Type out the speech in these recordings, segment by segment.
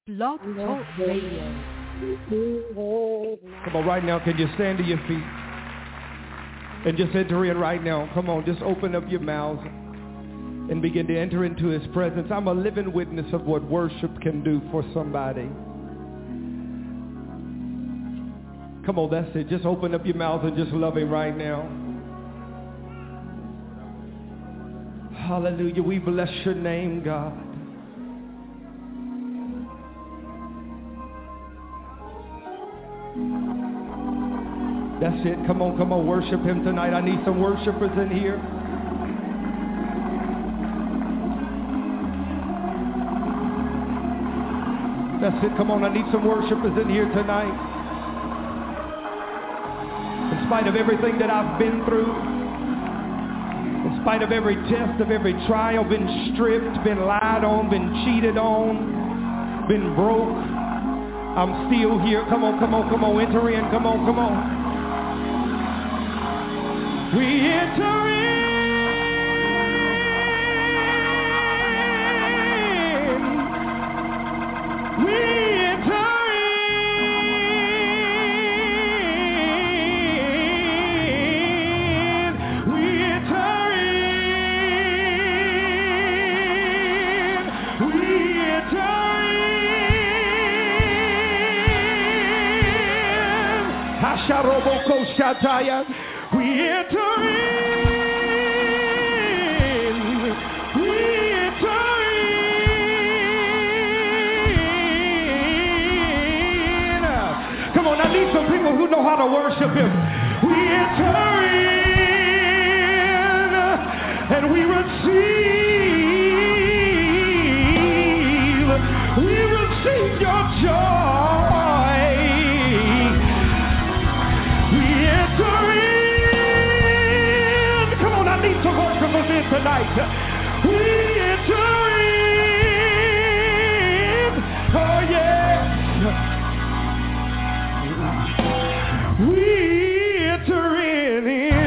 Blog Talk Radio. Come on, right now, can you stand to your feet and just enter in right now? Come on, just open up your mouths and begin to enter into his presence. I'm a living witness of what worship can do for somebody. Come on, that's it. Just open up your mouth and just love him right now. Hallelujah. We bless your name, God. That's it. Come on, worship him tonight. I need some worshipers in here. That's it. Come on, I need some worshipers in here tonight. In spite of everything that I've been through, in spite of every test, of every trial, been stripped, been lied on, been cheated on, been broke, I'm still here. Come on, enter in. Come on. We enter in. We enter in. We enter in. We enter in. Hasharoboko Shataya. We enter in. We enter in. Come on, I need some people who know how to worship him. We enter in and we receive your joy. We enter in. Some worshipers in tonight. We enter in. Oh yes. We enter in.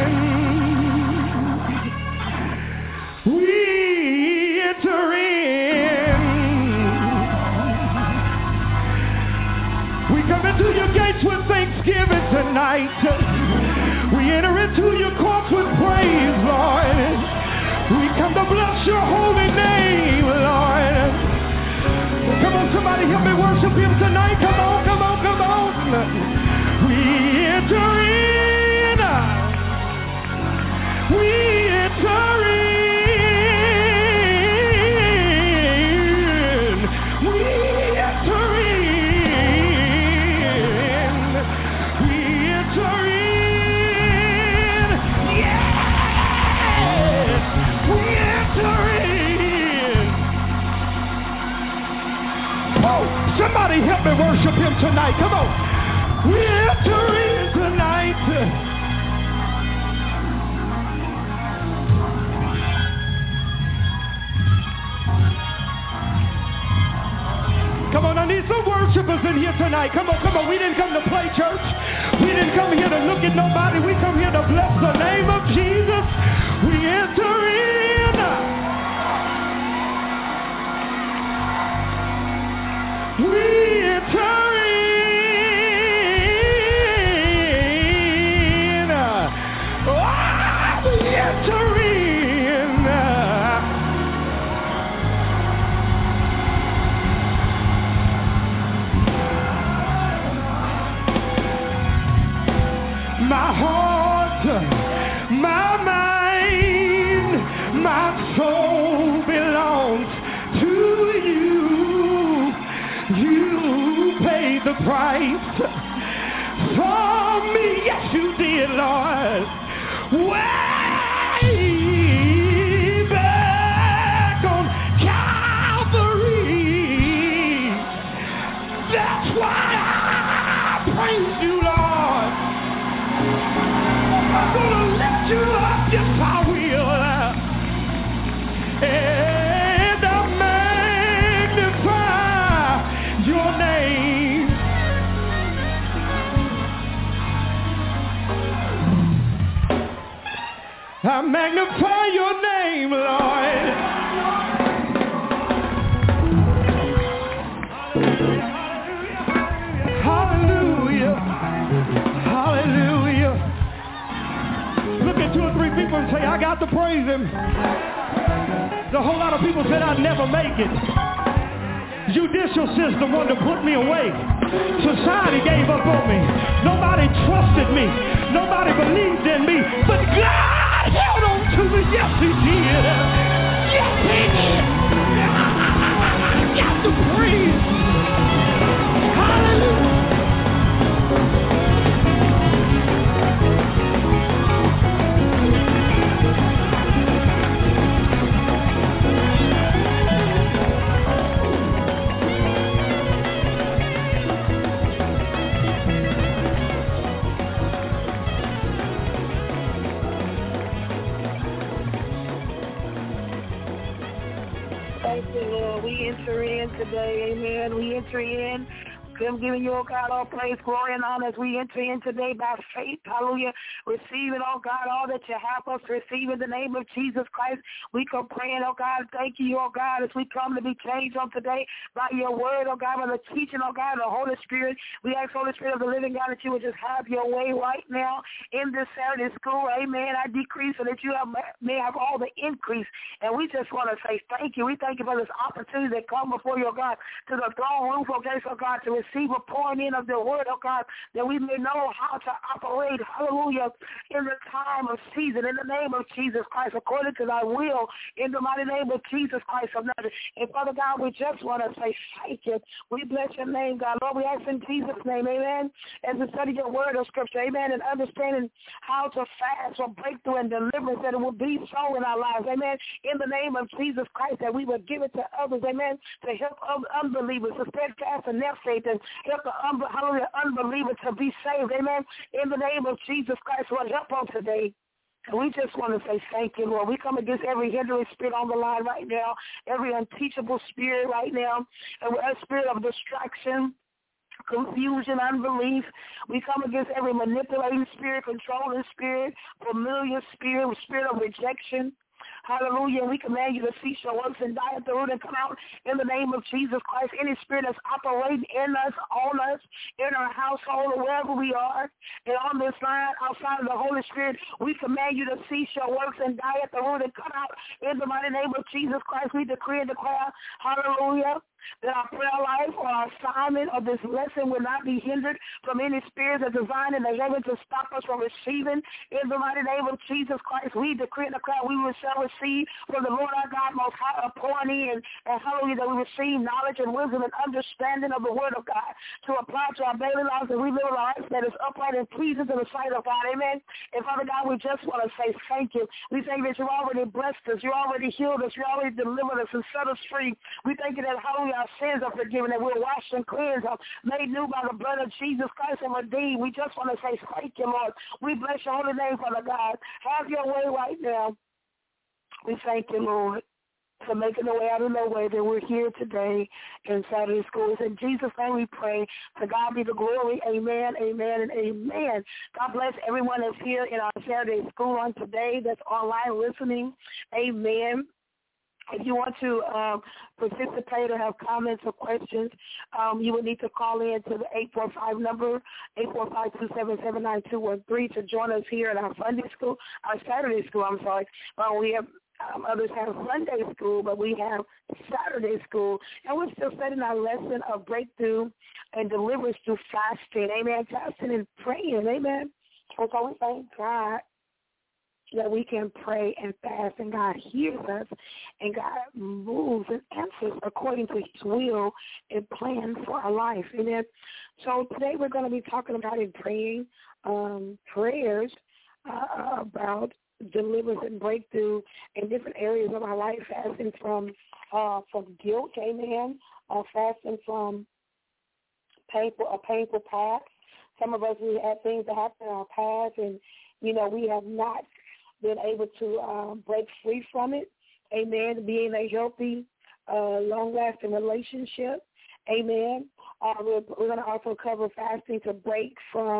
We enter in. We come into your gates with thanksgiving tonight. We enter into your courts with praise, Lord. We come to bless your holy name, Lord. Come on, somebody help me worship him tonight. Come on. We enter in. We enter in. We enter in. We enter in. Somebody help me worship him tonight. Come on. We enter in tonight. Come on, I need some worshipers in here tonight. Come on. We didn't come to play church. We didn't come here to look at nobody. We come here to bless the name of Jesus. We enter in. We enter in. We enter in. My heart, my mind, my soul belongs to you. You paid the price for me. Yes, you did, Lord. Way back on Calvary. That's why I praise you, Lord. I'm gonna lift you up, yes, I will. And I'll magnify your name. I magnify your name, Lord. got to praise him. A whole lot of people said I'd never make it. Judicial system wanted to put me away. Society gave up on me. Nobody trusted me. Nobody believed in me. But God held on to me. Yes, he did. Yes, he did. I got to praise. Hallelujah. We enter in today, amen. We enter in. I'm giving you, oh God, all praise, glory, and honor as we enter in today by faith. Hallelujah. Receiving, oh God, all that you have us to receive in the name of Jesus Christ. We come praying, oh God, thank you, oh God, as we come to be changed on today by your word, oh God, by the teaching, oh God, the Holy Spirit. We ask, Holy Spirit of the living God, that you would just have your way right now in this Saturday school. Amen. I decrease so that you may have all the increase. And we just want to say thank you. We thank you for this opportunity that come before you, oh God, to the throne room, okay, so God, to receive a pouring in of the word, oh God, that we may know how to operate, hallelujah, in the time of season, in the name of Jesus Christ, according to thy will, in the mighty name of Jesus Christ of Nazareth. And Father God, we just want to say thank you. We bless your name, God. Lord, we ask in Jesus' name, amen, as we study your word of scripture, amen, and understanding how to fast for breakthrough and deliverance, that it will be so in our lives, amen, in the name of Jesus Christ, that we would give it to others, amen, to help unbelievers, to steadfast in their faith, and help the unbeliever to be saved, amen, in the name of Jesus Christ. Lord, help on today. And we just want to say thank you, Lord. We come against every hindering spirit on the line right now, every unteachable spirit right now, and a spirit of distraction, confusion, unbelief. We come against every manipulating spirit, controlling spirit, familiar spirit, spirit of rejection. Hallelujah. We command you to cease your works and die at the root and come out in the name of Jesus Christ. Any spirit that's operating in us, on us, in our household, or wherever we are, and on this line, outside of the Holy Spirit, we command you to cease your works and die at the root and come out in the mighty name of Jesus Christ. We decree and declare, hallelujah, that our prayer life or our assignment of this lesson will not be hindered from any spirits that designed in the heaven to stop us from receiving. In the mighty name of Jesus Christ, we decree and declare we shall receive from the Lord our God most high pouring in, and hallelujah, that we receive knowledge and wisdom and understanding of the word of God to apply to our daily lives, and we live a life that is upright and pleasing to the sight of God. Amen. And Father God, we just want to say thank you. We thank you that you already blessed us, you already healed us, you already delivered us and set us free. We thank you that hallelujah, our sins are forgiven, that we're washed and cleansed, made new by the blood of Jesus Christ and redeemed. We just want to say thank you, Lord. We bless your holy name, Father God. Have your way right now. We thank you, Lord, for making a way out of no way, that we're here today in Saturday schools. In Jesus' name we pray. To God be the glory. Amen, amen, and amen. God bless everyone that's here in our Saturday school on today, that's online listening. Amen. If you want to participate or have comments or questions, you would need to call in to the 845 number, 845-277-9213 to join us here at our Saturday school, I'm sorry. We have others have Sunday school, but we have Saturday school. And we're still studying our lesson of breakthrough and deliverance through fasting. Amen. Fasting and praying. Amen. And so we thank God that we can pray and fast, and God hears us, and God moves and answers according to his will and plan for our life. Amen. So today we're going to be talking about in praying prayers about deliverance and breakthrough in different areas of our life, fasting from guilt, amen, fasting from a painful past. Some of us, we had things that happened in our past, and, we have not been able to break free from it, amen, being a healthy, long-lasting relationship, amen. We're going to also cover fasting to break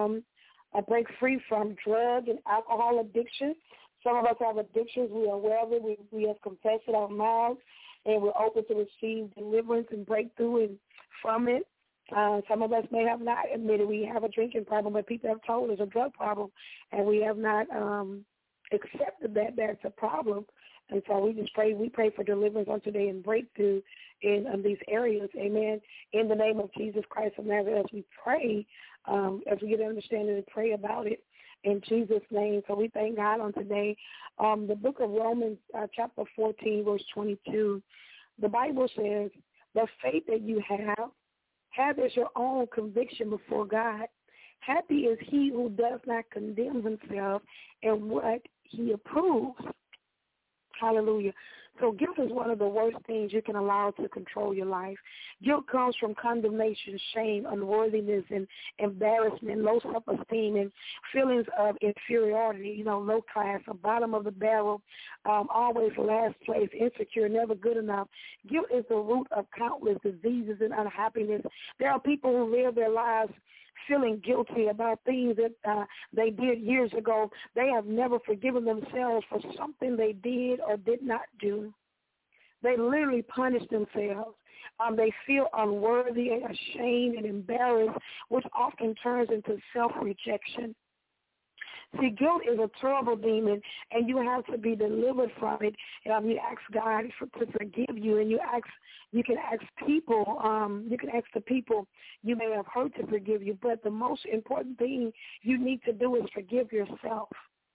free from drug and alcohol addiction. Some of us have addictions. We are aware of it. We have confessed it out loud, and we're open to receive deliverance and breakthrough from it. Some of us may have not admitted we have a drinking problem, but people have told us a drug problem, and we have not accepted that that's a problem. And so we pray for deliverance on today and breakthrough in these areas, amen, in the name of Jesus Christ of Nazareth. As we pray, as we get understanding and pray about it in Jesus' name. So we thank God on today. The book of Romans, chapter 14, verse 22, the Bible says, the faith that you have as your own conviction before God. Happy is he who does not condemn himself in what he approves. Hallelujah. So guilt is one of the worst things you can allow to control your life. Guilt comes from condemnation, shame, unworthiness, and embarrassment, low self-esteem, and feelings of inferiority, low class, a bottom of the barrel, always last place, insecure, never good enough. Guilt is the root of countless diseases and unhappiness. There are people who live their lives feeling guilty about things that they did years ago. They have never forgiven themselves for something they did or did not do. They literally punish themselves. They feel unworthy, ashamed, and embarrassed, which often turns into self-rejection. See, guilt is a terrible demon, and you have to be delivered from it. You ask God to forgive you, and you can ask people, the people you may have hurt to forgive you. But the most important thing you need to do is forgive yourself.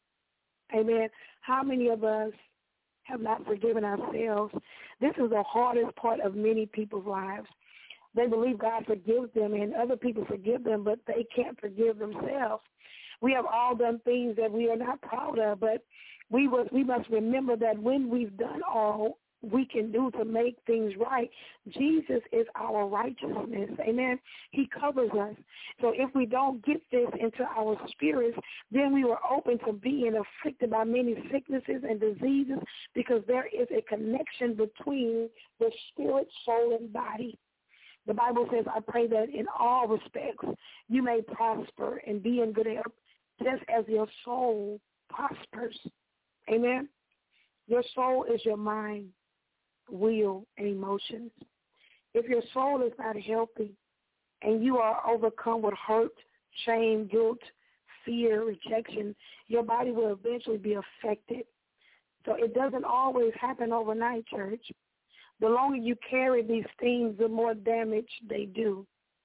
Amen. How many of us have not forgiven ourselves? This is the hardest part of many people's lives. They believe God forgives them, and other people forgive them, but they can't forgive themselves. We have all done things that we are not proud of, but we must remember that when we've done all we can do to make things right, Jesus is our righteousness. Amen. He covers us. So if we don't get this into our spirits, then we were open to being afflicted by many sicknesses and diseases, because there is a connection between the spirit, soul, and body. The Bible says, I pray that in all respects you may prosper and be in good health, just as your soul prospers. Amen. Your soul is your mind, will, and emotions. If your soul is not healthy and you are overcome with hurt, shame, guilt, fear, rejection, your body will eventually be affected. So it doesn't always happen overnight, church. The longer you carry these things, the more damage they do.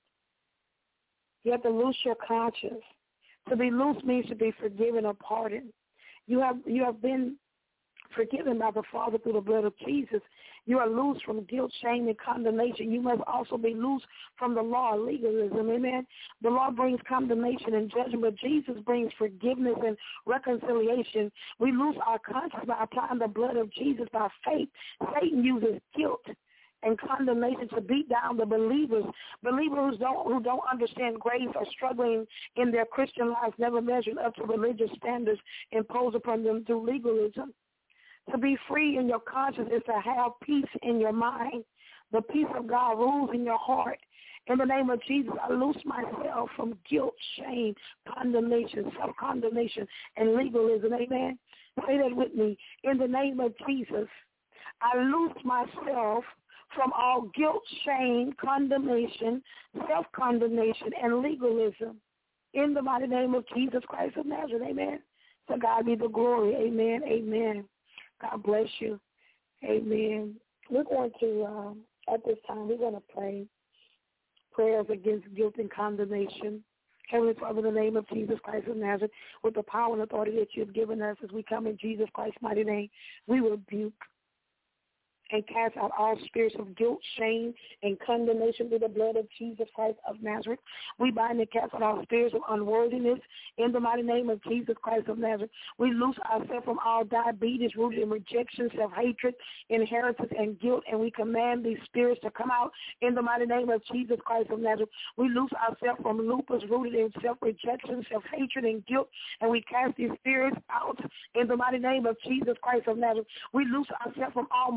You have to loose your conscience. To be loose means to be forgiven or pardoned. You have been forgiven by the Father through the blood of Jesus. You are loose from guilt, shame, and condemnation. You must also be loose from the law of legalism. Amen. The law brings condemnation and judgment, but Jesus brings forgiveness and reconciliation. We lose our conscience by applying the blood of Jesus by faith. Satan uses guilt and condemnation to beat down the believers who don't understand grace, or struggling in their Christian lives, never measured up to religious standards imposed upon them through legalism. To be free in your conscience is to have peace in your mind. The peace of God rules in your heart. In the name of Jesus, I loose myself from guilt, shame, condemnation, self-condemnation, and legalism. Amen. Say that with me. In the name of Jesus, I loose myself from all guilt, shame, condemnation, self-condemnation, and legalism. In the mighty name of Jesus Christ of Nazareth. Amen. To God be the glory. Amen. Amen. God bless you. Amen. We're going to, at this time, we're going to pray prayers against guilt and condemnation. Heavenly Father, in the name of Jesus Christ of Nazareth, with the power and authority that you have given us as we come in Jesus Christ's mighty name, we rebuke and cast out all spirits of guilt, shame, and condemnation through the blood of Jesus Christ of Nazareth. We bind and cast out all spirits of unworthiness in the mighty name of Jesus Christ of Nazareth. We loose ourselves from all diabetes rooted in rejection, self-hatred, inheritance, and guilt, and we command these spirits to come out in the mighty name of Jesus Christ of Nazareth. We loose ourselves from lupus rooted in self-rejection, self-hatred, and guilt, and we cast these spirits out in the mighty name of Jesus Christ of Nazareth. We loose ourselves from all multiple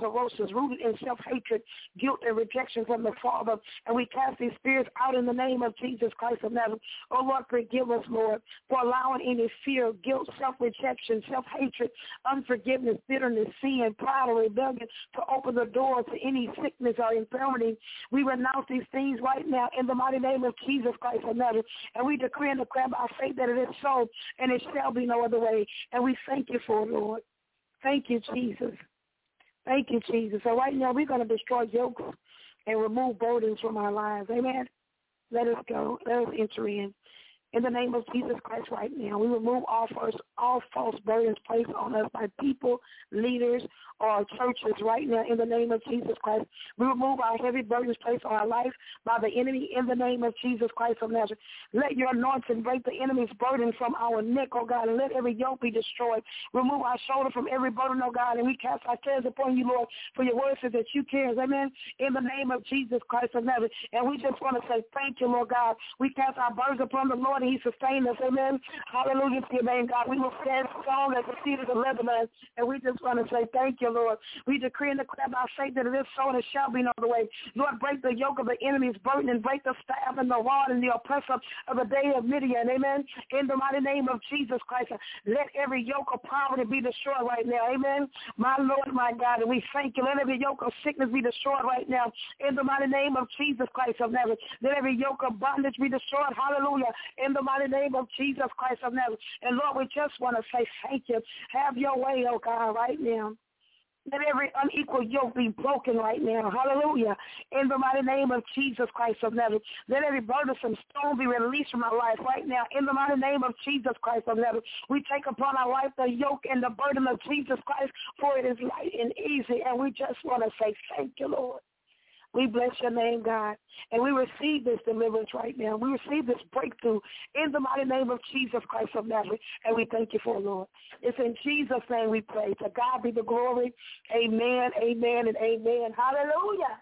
cirrhosis, rooted in self-hatred, guilt, and rejection from the Father. And we cast these spirits out in the name of Jesus Christ of Nazareth. Oh, Lord, forgive us, Lord, for allowing any fear, guilt, self-rejection, self-hatred, unforgiveness, bitterness, sin, pride, or rebellion to open the door to any sickness or infirmity. We renounce these things right now in the mighty name of Jesus Christ of Nazareth. And we decree and declare by faith that it is so, and it shall be no other way. And we thank you for it, Lord. Thank you, Jesus. Thank you, Jesus. So right now we're going to destroy yokes and remove burdens from our lives. Amen. Let us go. Let us enter in. In the name of Jesus Christ right now, we remove all false burdens placed on us by people, leaders, or churches right now in the name of Jesus Christ. We remove our heavy burdens placed on our life by the enemy in the name of Jesus Christ of Nazareth. Let your anointing break the enemy's burden from our neck, oh God, and let every yoke be destroyed. Remove our shoulder from every burden, oh God, and we cast our cares upon you, Lord, for your word says that you cares, amen, in the name of Jesus Christ of Nazareth. And we just want to say thank you, Lord God. We cast our burdens upon the Lord, and he sustained us, amen. Hallelujah to your name, God. We will stand strong as the cedars of Lebanon, and we just want to say thank you, Lord. We decree and declare by faith that it is so and it shall be no other way. Lord, break the yoke of the enemy's burden and break the staff and the rod and the oppressor of the day of Midian, amen. In the mighty name of Jesus Christ, let every yoke of poverty be destroyed right now, amen. My Lord, my God, and we thank you. Let every yoke of sickness be destroyed right now in the mighty name of Jesus Christ of Nazareth. Let every yoke of bondage be destroyed, hallelujah, in the mighty name of Jesus Christ of Nazareth. And Lord, we just want to say thank you. Have your way, oh God, right now. Let every unequal yoke be broken right now. Hallelujah. In the mighty name of Jesus Christ of Nazareth. Let every burdensome stone be released from our life right now. In the mighty name of Jesus Christ of Nazareth. We take upon our life the yoke and the burden of Jesus Christ, for it is light and easy. And we just want to say thank you, Lord. We bless your name, God, and we receive this deliverance right now. We receive this breakthrough in the mighty name of Jesus Christ of Nazareth, and we thank you for it, Lord. It's in Jesus' name we pray. To God be the glory. Amen, amen, and amen. Hallelujah.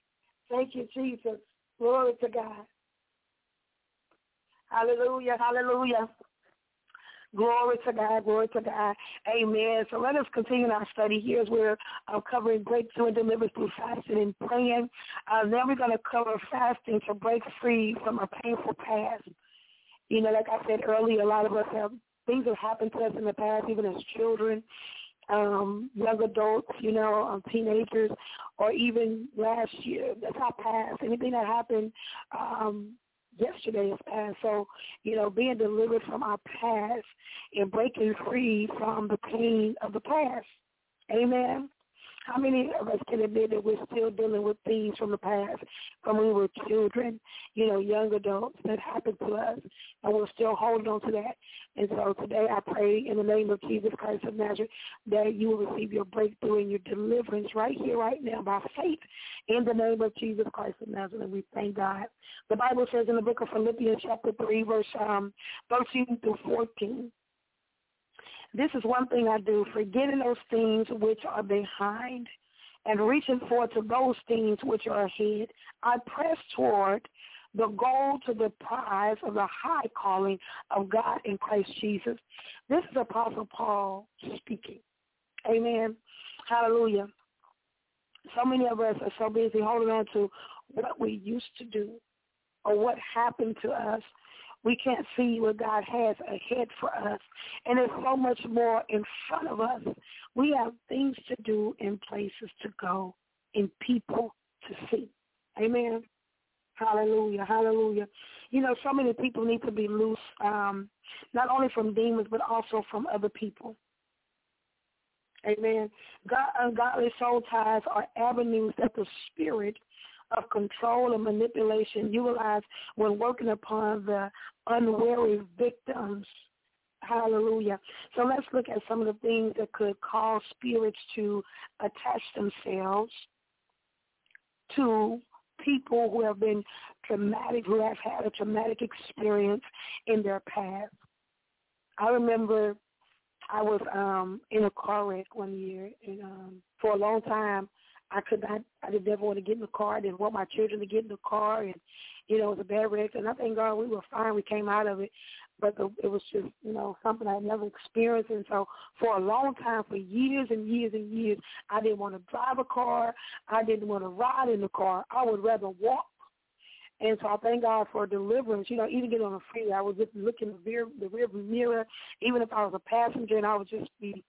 Thank you, Jesus. Glory to God. Hallelujah, hallelujah. Glory to God, glory to God. Amen. So let us continue our study here as we're covering breakthrough and deliverance through fasting and praying. Then we're going to cover fasting to break free from a painful past. You know, like I said earlier, a lot of us have things that happened to us in the past, even as children, young adults, you know, teenagers, or even last year. That's our past. Anything that happened yesterday is past. So, you know, being delivered from our past and breaking free from the pain of the past. Amen. How many of us can admit that we're still dealing with things from the past, from when we were children, you know, young adults that happened to us, and we're still holding on to that. And so today I pray in the name of Jesus Christ of Nazareth that you will receive your breakthrough and your deliverance right here, right now, by faith in the name of Jesus Christ of Nazareth. And we thank God. The Bible says in the book of Philippians chapter 3, verse 13 through 14, this is one thing I do, forgetting those things which are behind and reaching forward to those things which are ahead. I press toward the goal to the prize of the high calling of God in Christ Jesus. This is Apostle Paul speaking. Amen. Hallelujah. So many of us are so busy holding on to what we used to do or what happened to us. We can't see what God has ahead for us. And there's so much more in front of us. We have things to do and places to go and people to see. Amen. Hallelujah. Hallelujah. You know, so many people need to be loose, not only from demons, but also from other people. Amen. Ungodly soul ties are avenues that the spirit of control and manipulation utilized when working upon the unwary victims. Hallelujah. So let's look at some of the things that could cause spirits to attach themselves to people who have been traumatic, who have had a traumatic experience in their past. I remember I was in a car wreck one year, and for a long time I didn't ever want to get in the car. I didn't want my children to get in the car. And, it was a bad wreck. And I thank God we were fine. We came out of it. But it was just, something I had never experienced. And so for a long time, for years and years and years, I didn't want to drive a car. I didn't want to ride in the car. I would rather walk. And so I thank God for deliverance. Even getting on the freeway, I would just look in the rear mirror, even if I was a passenger, and I would just be,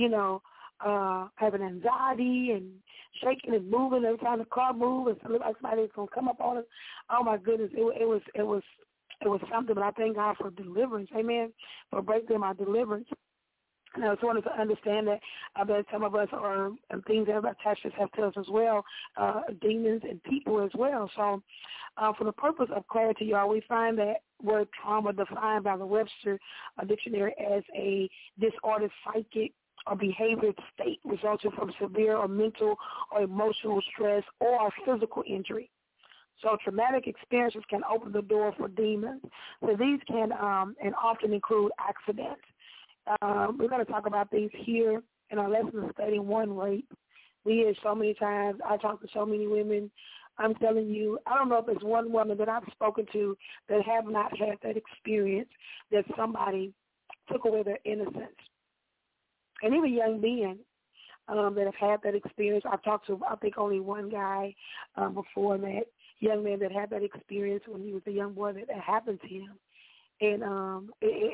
having anxiety and shaking and moving every time the car moved, and somebody was going to come up on us. Oh my goodness, it was something. But I thank God for deliverance. Amen. For breaking my deliverance. And I just wanted to understand that some of us are things that attached have to us as well, demons and people as well. So for the purpose of clarity, y'all, we find that word trauma defined by the Webster Dictionary as a disordered psychic or behavioral state resulting from severe or mental or emotional stress or physical injury. So traumatic experiences can open the door for demons. So these can and often include accidents. We're going to talk about these here in our lesson of studying one rape. We hear so many times. I talk to so many women. I'm telling you, I don't know if there's one woman that I've spoken to that have not had that experience, that somebody took away their innocence. And even young men that have had that experience. I've talked to, I think, only one guy before that, young man that had that experience when he was a young boy that happened to him. And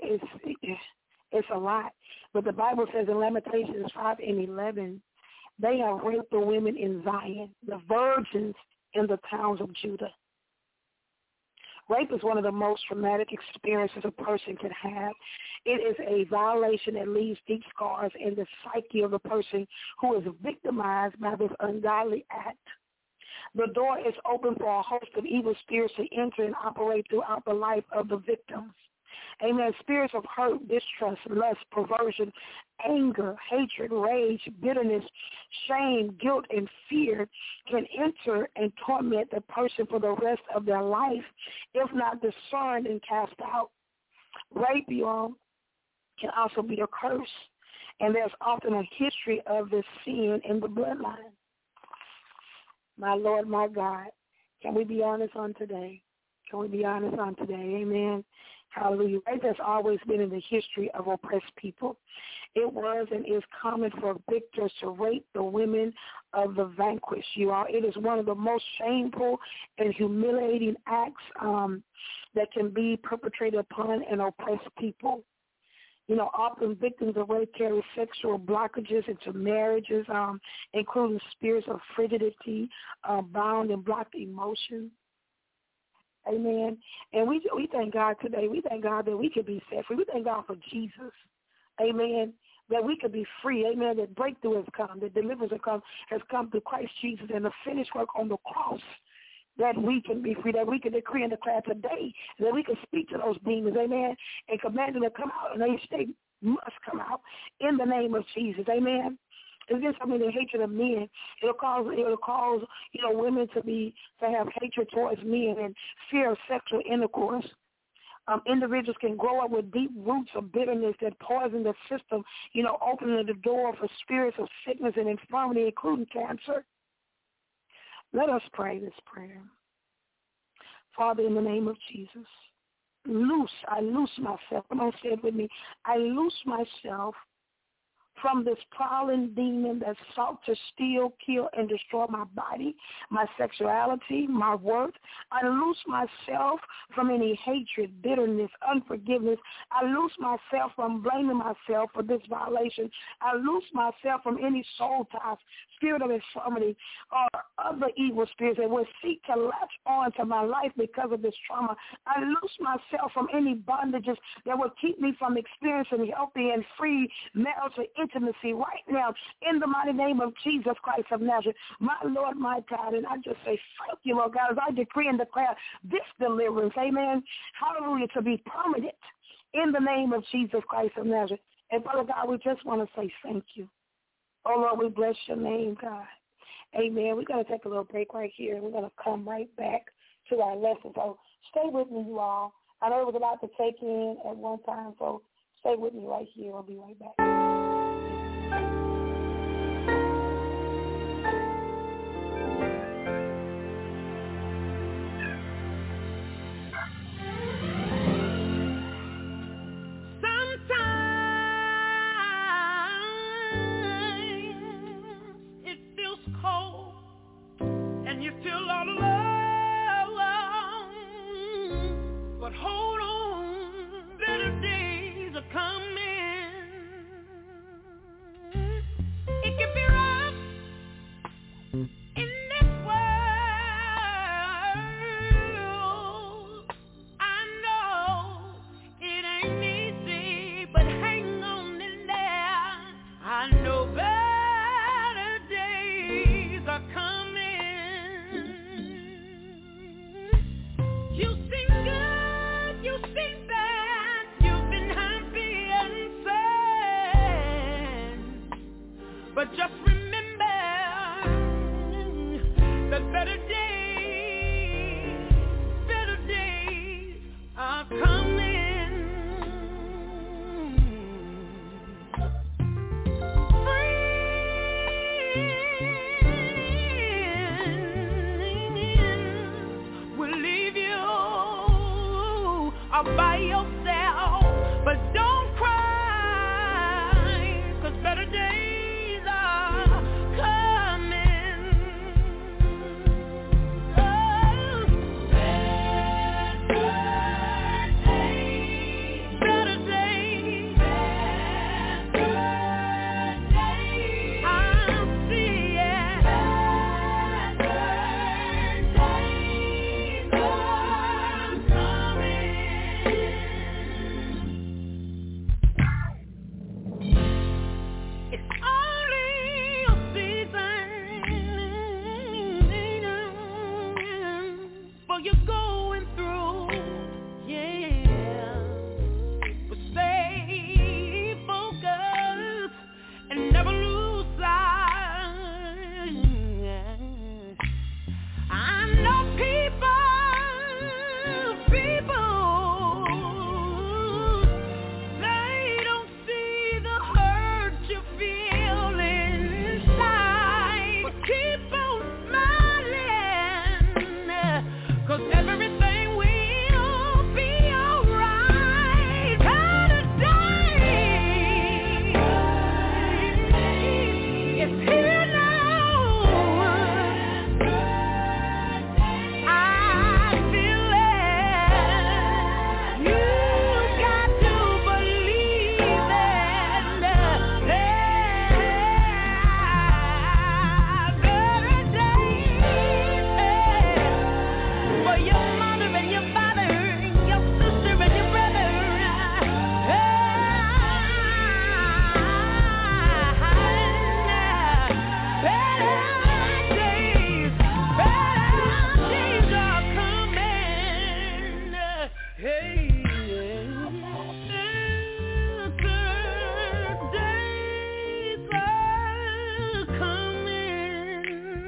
it's a lot. But the Bible says in Lamentations 5:11, they have raped the women in Zion, the virgins in the towns of Judah. Rape is one of the most traumatic experiences a person can have. It is a violation that leaves deep scars in the psyche of the person who is victimized by this ungodly act. The door is open for a host of evil spirits to enter and operate throughout the life of the victims. Amen. Spirits of hurt, distrust, lust, perversion, anger, hatred, rage, bitterness, shame, guilt, and fear can enter and torment the person for the rest of their life if not discerned and cast out. Rape, y'all, can also be a curse, and there's often a history of this sin in the bloodline. My Lord, my God, can we be honest on today? Can we be honest on today? Amen. Hallelujah. Rape has always been in the history of oppressed people. It was and is common for victors to rape the women of the vanquished, you all. It is one of the most shameful and humiliating acts that can be perpetrated upon an oppressed people. Often victims of rape carry sexual blockages into marriages, including spirits of frigidity, bound and blocked emotions. Amen. And we thank God today. We thank God that we could be set free. We thank God for Jesus. Amen. That we could be free. Amen. That breakthrough has come. That deliverance has come through Christ Jesus and the finished work on the cross. That we can be free. That we can decree and declare today. That we can speak to those demons. Amen. And command them to come out. And they must come out in the name of Jesus. Amen. It's just the hatred of men. It'll cause women to have hatred towards men and fear of sexual intercourse. Individuals can grow up with deep roots of bitterness that poison the system, opening the door for spirits of sickness and infirmity, including cancer. Let us pray this prayer. Father, in the name of Jesus, I loose myself. Come on, say it with me. I loose myself from this prowling demon that sought to steal, kill, and destroy my body, my sexuality, my worth. I loose myself from any hatred, bitterness, unforgiveness. I loose myself from blaming myself for this violation. I loose myself from any soul ties, spirit of infirmity, or other evil spirits that will seek to latch on to my life because of this trauma. I loose myself from any bondages that will keep me from experiencing healthy and free marital intimacy right now in the mighty name of Jesus Christ of Nazareth, my Lord, my God. And I just say thank you, Lord God, as I decree and declare this deliverance, amen, hallelujah, to be permanent in the name of Jesus Christ of Nazareth. And Father God, we just want to say thank you. Oh, Lord, we bless your name, God. Amen. We're going to take a little break right here, and we're going to come right back to our lesson. So stay with me, you all. I know it was a lot to take in at one time, so stay with me right here. I'll be right back. coming. It can be rough in this world. I know it ain't easy, but hang on in there. I know better days are coming. You seem good, you seem bad, you've been happy and sad, but just remember that better days are coming. Friends will leave you all by yourself, but don't cry, 'cause better days are coming. Oh, better days, I see it. It's only a season for you going through, yeah. But stay focused and never lose sight. I know people, they don't see the hurt you feel inside. But keep on smiling, 'cause everything will be alright. Better days, it's here now. I feel it. You got to believe it. Better days for your mother and your father, your sister and your brother. Better days are coming. Hey, better days are coming.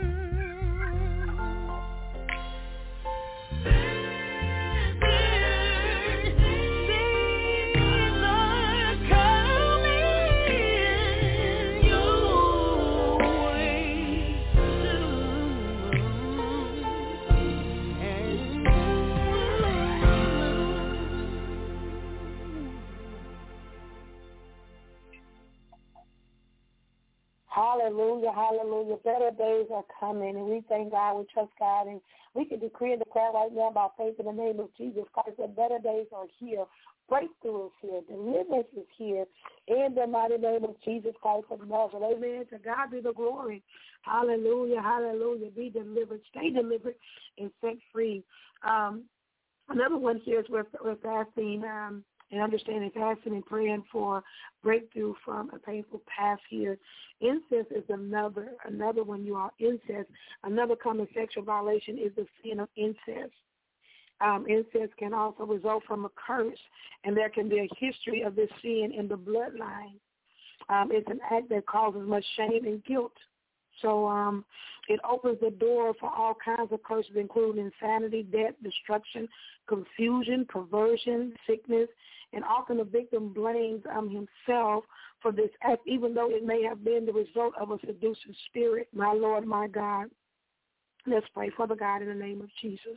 Hallelujah, hallelujah. Better days are coming, and we thank God, we trust God, and we can decree and declare right now by faith in the name of Jesus Christ that better days are here. Breakthrough is here. Deliverance is here in the mighty name of Jesus Christ of Nazareth. Amen. To God be the glory. Hallelujah, hallelujah. Be delivered, stay delivered, and set free. Another one here is we're fasting and understanding, fasting and praying for breakthrough from a painful past here. Incest is another one, you all. Incest, another common sexual violation is the sin of incest. Incest can also result from a curse, and there can be a history of this sin in the bloodline. It's an act that causes much shame and guilt. So it opens the door for all kinds of curses, including insanity, death, destruction, confusion, perversion, sickness, and often the victim blames himself for this act, even though it may have been the result of a seducing spirit. My Lord, my God. Let's pray. Father God, in the name of Jesus.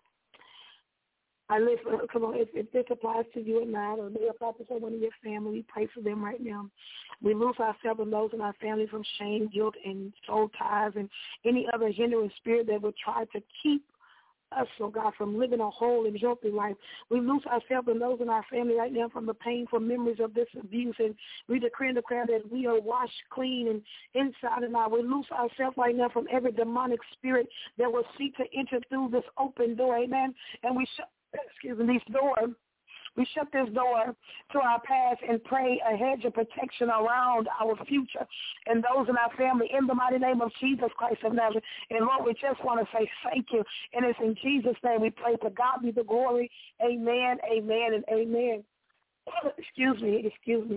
I live, come on, if this applies to you or not, or may apply to someone in your family, we pray for them right now. We loose ourselves and those in our family from shame, guilt, and soul ties, and any other hindering spirit that would try to keep us, oh God, from living a whole and healthy life. We loose ourselves and those in our family right now from the painful memories of this abuse, and we decree and declare that we are washed clean and inside and out. We loose ourselves right now from every demonic spirit that will seek to enter through this open door, amen, and we shut, these doors. We shut this door to our past and pray a hedge of protection around our future and those in our family in the mighty name of Jesus Christ of Nazareth. And Lord, we just want to say thank you. And it's in Jesus' name we pray. To God be the glory. Amen, amen, and amen. Excuse me.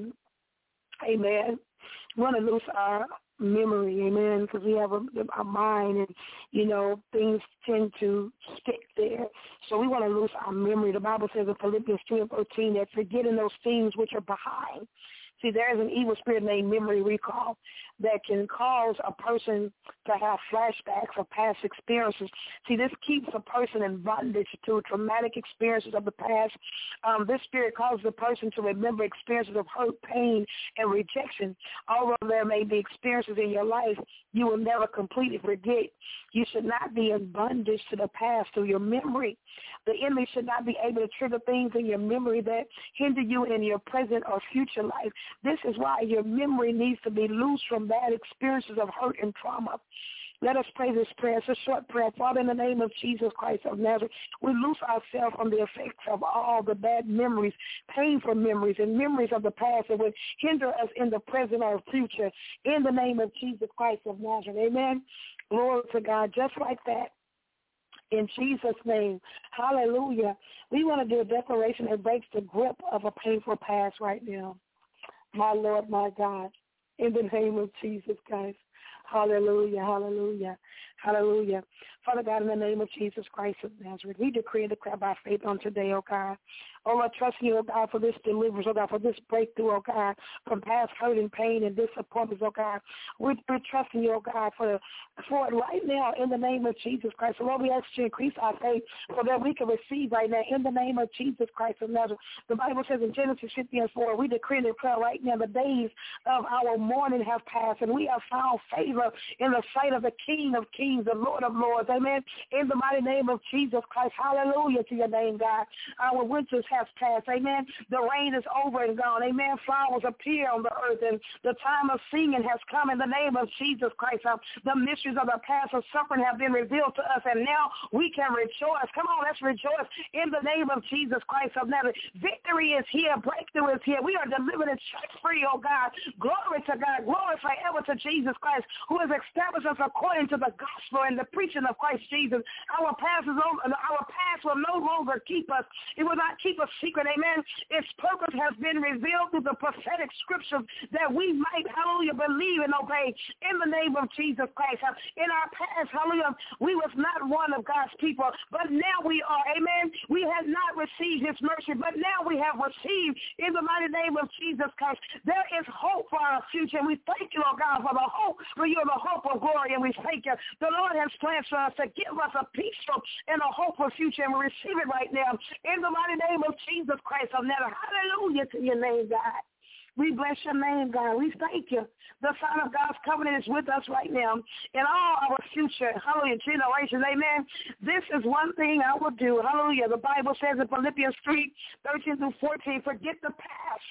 Amen. We want to lose our memory, amen, because we have a mind and, you know, things tend to stick there. So we want to lose our memory. The Bible says in Philippians 2:13 that forgetting those things which are behind. See, there is an evil spirit named memory recall that can cause a person to have flashbacks of past experiences. See, this keeps a person in bondage to traumatic experiences of the past. This spirit causes a person to remember experiences of hurt, pain, and rejection. Although there may be experiences in your life you will never completely forget, you should not be in bondage to the past through your memory. The enemy should not be able to trigger things in your memory that hinder you in your present or future life. This is why your memory needs to be loose from bad experiences of hurt and trauma. Let us pray this prayer. It's a short prayer. Father, in the name of Jesus Christ of Nazareth, we loose ourselves from the effects of all the bad memories, painful memories, and memories of the past that would hinder us in the present or future. In the name of Jesus Christ of Nazareth, amen. Glory to God. Just like that. In Jesus' name, hallelujah. We want to do a declaration that breaks the grip of a painful past right now. My Lord, my God, in the name of Jesus Christ. Hallelujah, hallelujah, hallelujah. Father God, in the name of Jesus Christ of Nazareth, we decree and declare by faith on today, oh God. Oh, Lord, trust you, oh God, for this deliverance, oh God, for this breakthrough, oh God, from past hurt and pain and disappointments, oh God. We're trusting you, oh God, for it right now in the name of Jesus Christ. So, Lord, we ask you to increase our faith so that we can receive right now in the name of Jesus Christ of Nazareth. The Bible says in Genesis 50:4, we decree and declare right now the days of our mourning have passed, and we have found favor in the sight of the King of Kings, the Lord of Lords. Amen. In the mighty name of Jesus Christ. Hallelujah to your name, God. Our winters have passed. Amen. The rain is over and gone. Amen. Flowers appear on the earth, and the time of singing has come in the name of Jesus Christ. The mysteries of the past of suffering have been revealed to us, and now we can rejoice. Come on, let's rejoice in the name of Jesus Christ of Nazareth. Victory is here. Breakthrough is here. We are delivered and set free, oh God. Glory to God. Glory forever to Jesus Christ, who has established us according to the gospel and the preaching of Christ Jesus. Our past will no longer keep us. It will not keep us secret. Amen. Its purpose has been revealed through the prophetic scriptures that we might, hallelujah, believe and obey in the name of Jesus Christ. In our past, hallelujah, we was not one of God's people, but now we are. Amen. We had not received his mercy, but now we have received in the mighty name of Jesus Christ. There is hope for our future, and we thank you, oh God, for the hope, for you are the hope of glory, and we thank you. The Lord has plans for us to give us a peaceful and a hopeful future, and we receive it right now in the mighty name of Jesus Christ of Nazareth. Hallelujah to your name, God. We bless your name, God. We thank you. The Son of God's covenant is with us right now in all our future, hallelujah, generations. Amen. This is one thing I will do. Hallelujah. The Bible says in Philippians 3:13-14, forget the past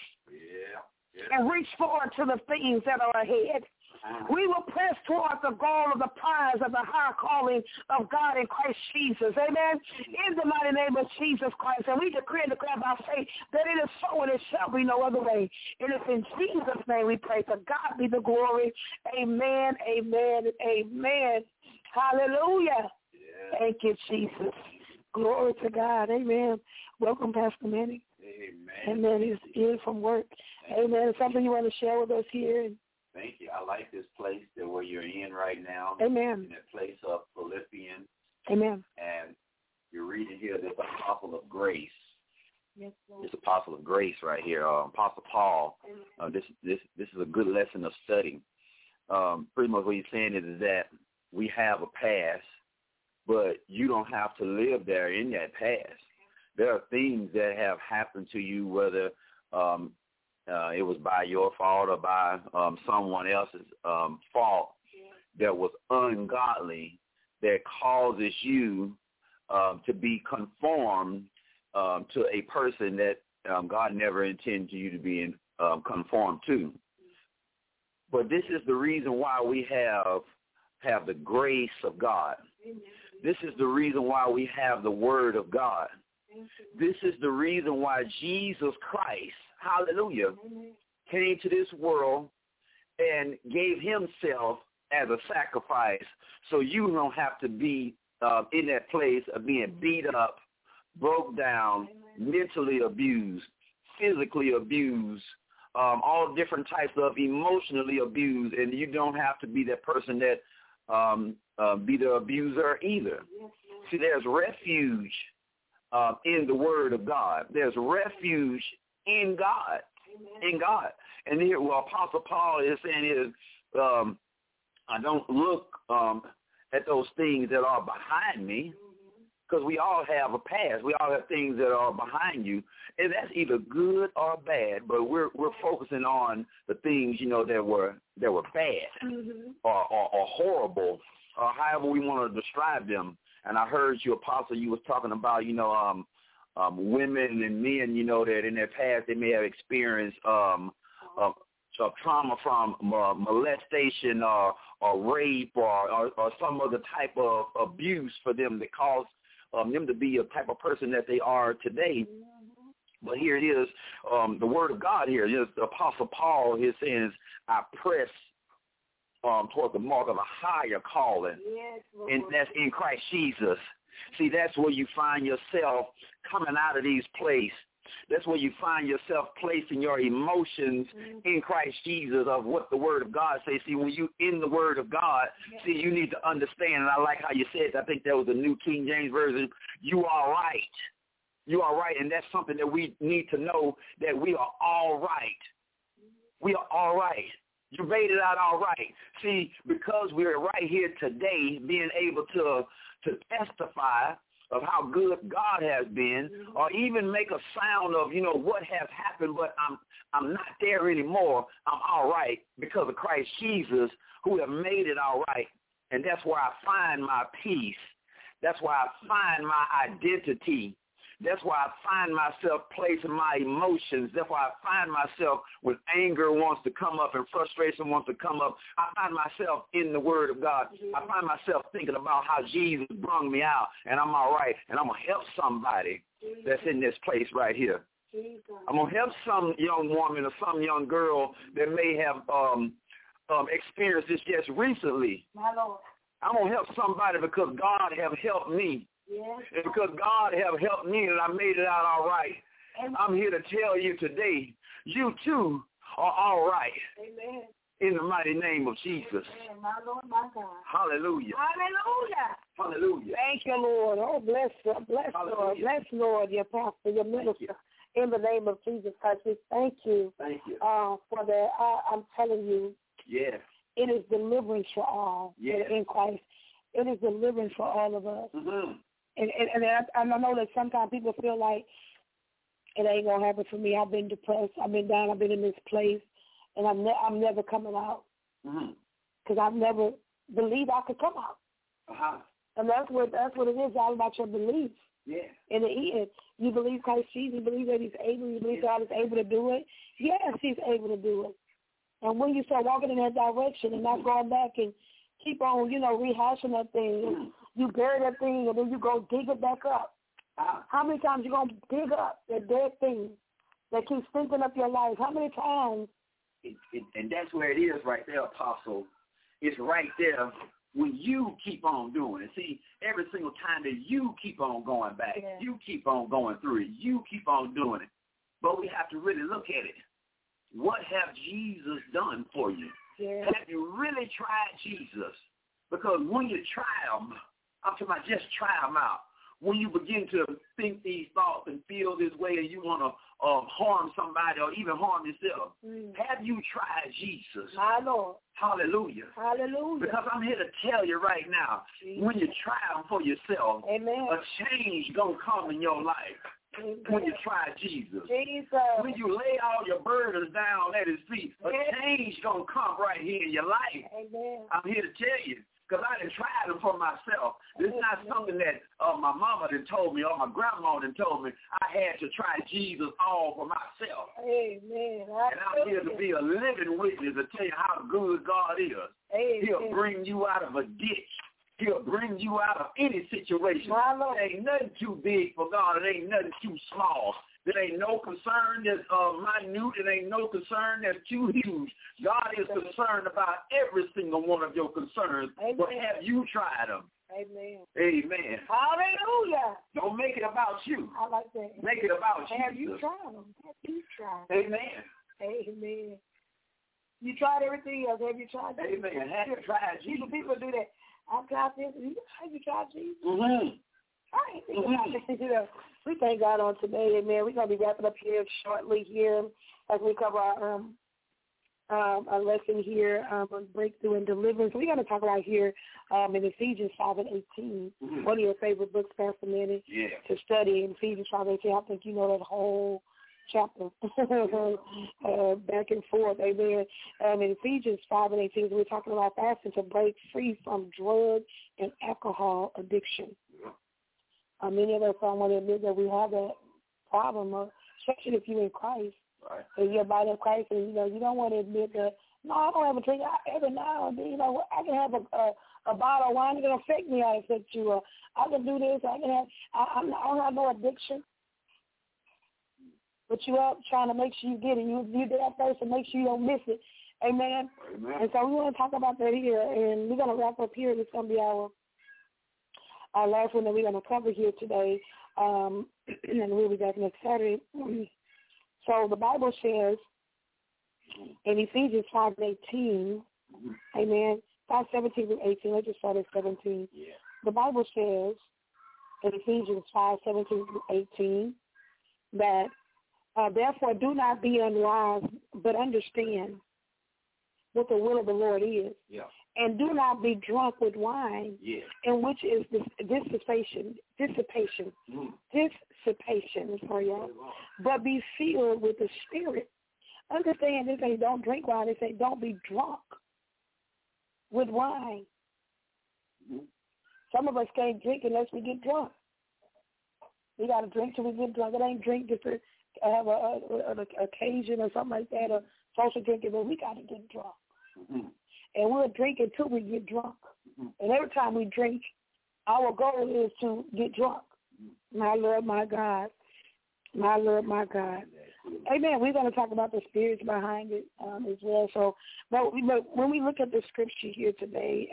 and reach forward to the things that are ahead. We will press towards the goal of the prize of the high calling of God in Christ Jesus. Amen. In the mighty name of Jesus Christ. And we decree and declare by faith that it is so and it shall be no other way. And it's in Jesus' name we pray. To God be the glory. Amen, amen, amen. Hallelujah. Yeah. Thank you, Jesus. Glory to God. Amen. Welcome, Pastor Manny. Amen. Amen. He's here from work. Amen. Something you want to share with us here? Thank you. I like this place that where you're in right now. Amen. In that place of Philippians. Amen. And you're reading here this apostle of grace. Yes, Lord. This apostle of grace right here, Apostle Paul. This is a good lesson of study. Pretty much what he's saying is that we have a past, but you don't have to live there in that past. There are things that have happened to you, whether it was by your fault or by someone else's fault that was ungodly, that causes you to be conformed to a person that God never intended you to be conformed to. But this is the reason why we have the grace of God. This is the reason why we have the word of God. This is the reason why Jesus Christ, hallelujah, came to this world and gave himself as a sacrifice so you don't have to be in that place of being beat up, broke down, mentally abused, physically abused, all different types of emotionally abused, and you don't have to be that person that be the abuser either. See, there's refuge in the word of God. There's refuge in God. In God. And here what Apostle Paul is saying is, I don't look at those things that are behind me, because we all have a past. We all have things that are behind you, and that's either good or bad. But we're focusing on the things, you know, that were bad or horrible, or however we want to describe them. And I heard you, Apostle, you was talking about, you know, women and men, you know, that in their past they may have experienced trauma from molestation or rape or some other type of abuse for them that caused them to be a type of person that they are today. But here it is, the word of God here. The Apostle Paul is saying, I press toward the mark of a higher calling, and that's in Christ Jesus. See, that's where you find yourself coming out of these places. That's where you find yourself placing your emotions in Christ Jesus of what the word of God says. See, when you in the word of God, see, you need to understand, and I like how you said, I think that was the New King James Version, you are right. You are right, and that's something that we need to know, that we are all right. We are all right. You made it out all right. See, because we're right here today being able to testify of how good God has been, or even make a sound of, you know, what has happened, but I'm not there anymore. I'm all right because of Christ Jesus, who have made it all right. And that's where I find my peace. That's where I find my identity. That's why I find myself placing my emotions. That's why I find myself when anger wants to come up and frustration wants to come up. I find myself in the word of God. I find myself thinking about how Jesus brought me out, and I'm all right, and I'm going to help somebody that's in this place right here. I'm going to help some young woman or some young girl that may have experienced this just recently. My Lord. I'm going to help somebody because God have helped me. Yes. And because God have helped me and I made it out all right. Amen. I'm here to tell you today, you too are all right. Amen. In the mighty name of Jesus. Amen. My Lord, my God. Hallelujah. Hallelujah. Hallelujah. Thank you, Lord. Oh, bless Lord. Lord. Bless, Lord, your pastor, your minister. In the name of Jesus Christ, we thank you. Thank you. For that. I'm telling you. Yes. It is deliverance for all. Yes. In Christ. It is deliverance for all of us. Mm-hmm. And I know that sometimes people feel like it ain't going to happen for me. I've been depressed. I've been down. I've been in this place. And I'm never coming out. Because I've never believed I could come out. Uh-huh. And that's what it is, all about your belief. Yeah. In the end, you believe Christ Jesus. You believe that he's able. You believe God is able to do it. Yes, he's able to do it. And when you start walking in that direction and not going back and keep on, rehashing that thing, you bury that thing and then you go dig it back up. How many times you going to dig up that dead thing that keeps thinking up your life? How many times? And that's where it is right there, Apostle. It's right there when you keep on doing it. See, every single time that you keep on going back, you keep on going through it, you keep on doing it. But we have to really look at it. What have Jesus done for you? Yeah. Have you really tried Jesus? Because when you try him, I'm talking about just try him out. When you begin to think these thoughts and feel this way and you want to harm somebody or even harm yourself, have you tried Jesus? My Lord. Hallelujah. Hallelujah. Because I'm here to tell you right now, when you try him for yourself, Amen, a change going to come in your life. Amen. When you try Jesus. When you lay all your burdens down at his feet, a change going to come right here in your life. Amen. I'm here to tell you. because I done tried them for myself. This is not something that my mama done told me or my grandma done told me. I had to try Jesus all for myself. Amen. And I'm here to be a living witness to tell you how good God is. Amen. He'll bring you out of a ditch. He'll bring you out of any situation. There ain't nothing too big for God. It ain't nothing too small. There ain't no concern that's minute. There ain't no concern that's too huge. God is concerned about every single one of your concerns. Amen. But have you tried them? Amen. Amen. Hallelujah. Don't make it about you. I like that. Make it about Have Jesus. you tried them? Have you tried? Amen. Amen. You tried everything else. Have you tried Jesus? Amen. Have you tried Jesus? People do that. I've tried this. Have you tried Jesus? Mm-hmm. We thank God on today, amen. We're going to be wrapping up here shortly here as we cover our lesson here on breakthrough and deliverance. We're going to talk about here in Ephesians 5 and 18, one of your favorite books, Pastor Manny, to study. In Ephesians 5 and 18, I think you know that whole chapter back and forth, amen. In Ephesians 5 and 18, we're talking about fasting to break free from drug and alcohol addiction. Many of us don't want to admit that we have that problem, especially if you're in Christ. Right. If you're a body of Christ, and you don't want to admit that. No, I don't have a drink. Every now and then, I can have a bottle of wine. It can affect me. I affect you. I can do this. I can have. I don't have no addiction. But you up trying to make sure you get it. You there first and make sure you don't miss it. Amen. Amen. And so we want to talk about that here, and we're going to wrap up here. It's going to be our last one that we're going to cover here today, and we'll be back next Saturday. So the Bible says in Ephesians 5:18, amen, 5:17 through 18, let's just start at 17. Yeah. The Bible says in Ephesians 5:17 through 18 that, therefore do not be unwise, but understand what the will of the Lord is. Yeah. And do not be drunk with wine, in which is dissipation, sorry, y'all. But be filled with the Spirit. Understand this ain't don't drink wine. They say don't be drunk with wine. Mm-hmm. Some of us can't drink unless we get drunk. We got to drink till we get drunk. It ain't drink just to have an occasion or something like that, or social drinking, but we got to get drunk. Mm-hmm. And we'll drink until we get drunk. Mm-hmm. And every time we drink, our goal is to get drunk. Mm-hmm. My Lord, my God. My Lord, my God. Amen. We're going to talk about the spirits behind it as well. So, but when we look at the scripture here today,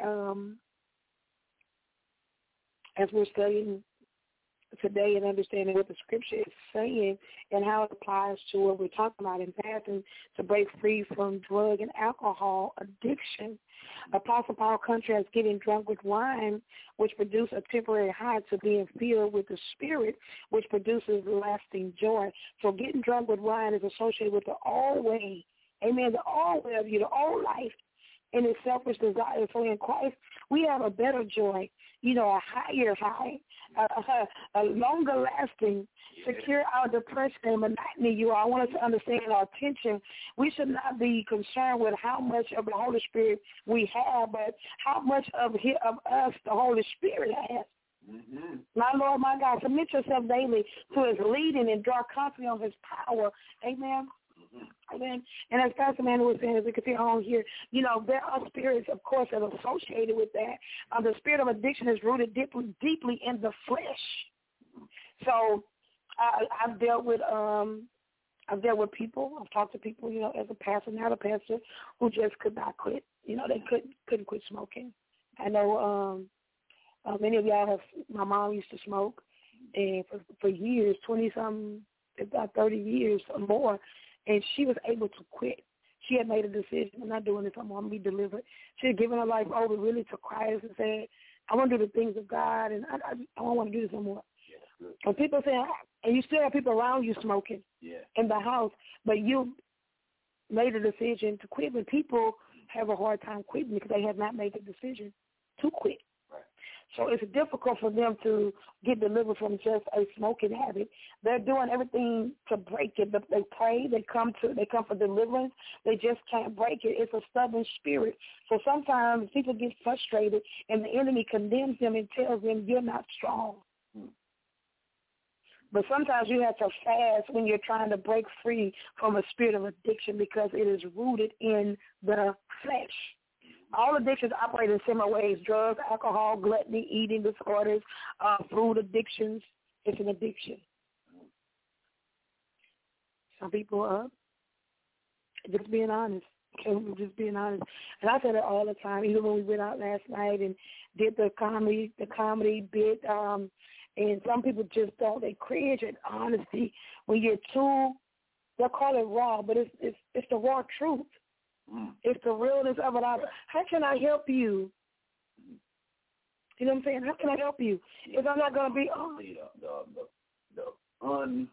as we're studying today and understanding what the scripture is saying and how it applies to what we're talking about in fasting to break free from drug and alcohol addiction. Apostle Paul contrasts getting drunk with wine, which produces a temporary high, to being filled with the Spirit, which produces lasting joy. So getting drunk with wine is associated with the old way, amen, the old way of you, the old life, and its selfish desire. So in Christ, we have a better joy, a higher high, a longer lasting, secure our depression and monotony. I want us to understand our attention. We should not be concerned with how much of the Holy Spirit we have, but how much of us the Holy Spirit has. Mm-hmm. My Lord, my God, submit yourself daily to his leading and draw confidence on his power. Amen. Amen. And as Pastor Manuel was saying, as we can see on here, there are spirits, of course, that are associated with that. The spirit of addiction is rooted deeply in the flesh. So I've dealt with people. I've talked to people, as a pastor, not a pastor, who just could not quit. They couldn't quit smoking. I know many of y'all my mom used to smoke, and for years, 20-something, about 30 years or more. And she was able to quit. She had made a decision. I'm not doing this. I'm going to be delivered. She had given her life over really to Christ and said, I want to do the things of God, and I don't want to do this no more. Yeah, and people say, and you still have people around you smoking in the house, but you made a decision to quit. But people have a hard time quitting because they have not made the decision to quit. Right. So it's difficult for them to get delivered from just a smoking habit. They're doing everything to break it. They pray. They come for deliverance. They just can't break it. It's a stubborn spirit. So sometimes people get frustrated, and the enemy condemns them and tells them, you're not strong. But sometimes you have to fast when you're trying to break free from a spirit of addiction because it is rooted in the flesh. All addictions operate in similar ways: drugs, alcohol, gluttony, eating disorders, food addictions. It's an addiction. Some people are just being honest. Just being honest. And I said it all the time, even when we went out last night and did the comedy bit. And some people just don't. They cringe at honesty when you're too. They'll call it raw, but it's the raw truth. It's the realness of it. How can I help you? You know what I'm saying? How can I help you if I'm not going to be the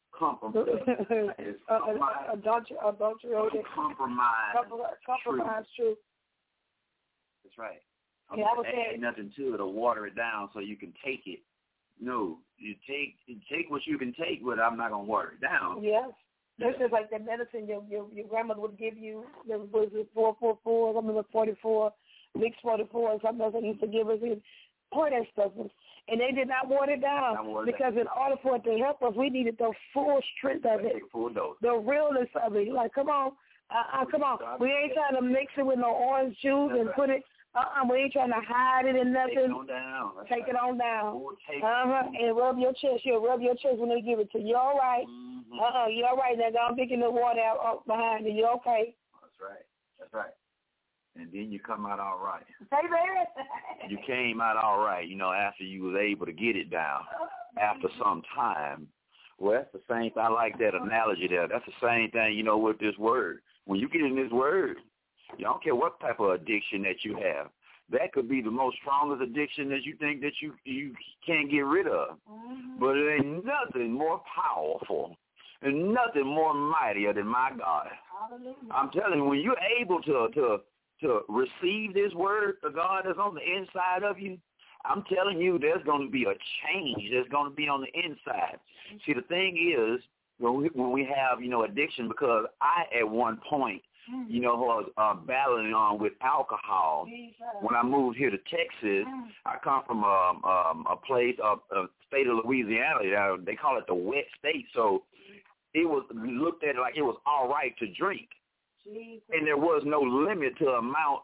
compromised truth. That's right. Yeah, I was saying nothing to it or water it down so you can take it. No, you take what you can take, but I'm not gonna water it down. Yes. This is like the medicine your grandmother would give you. There was 444, something like 44, mix 44, or something else they used to give us. Pour that stuff in. And they did not water it down because in order for it to help us, we needed the full strength of it, full dose. The realness of it. Like, come on, come on. We ain't trying to mix it with no orange juice and put it. We ain't trying to hide it in nothing. Take it on down. Take it on down. And rub your chest. You'll rub your chest when they give it to you. You all right? You all right? Now don't picking the water out behind you. You okay? That's right. And then you come out all right. Hey, baby. You came out all right, after you was able to get it down after some time. Well, that's the same thing. I like that analogy there. That's the same thing, with this word. When you get in this word, you don't care what type of addiction that you have. That could be the most strongest addiction that you think that you can't get rid of. But it ain't nothing more powerful and nothing more mightier than my God. Hallelujah. I'm telling you, when you're able to receive this word of God that's on the inside of you, I'm telling you there's going to be a change that's going to be on the inside. See, the thing is, when we have, addiction, because I, at one point, was battling on with alcohol. When I moved here to Texas, I come from a place, a state of Louisiana. They call it the wet state. So it was looked at it like it was all right to drink. And there was no limit to amount,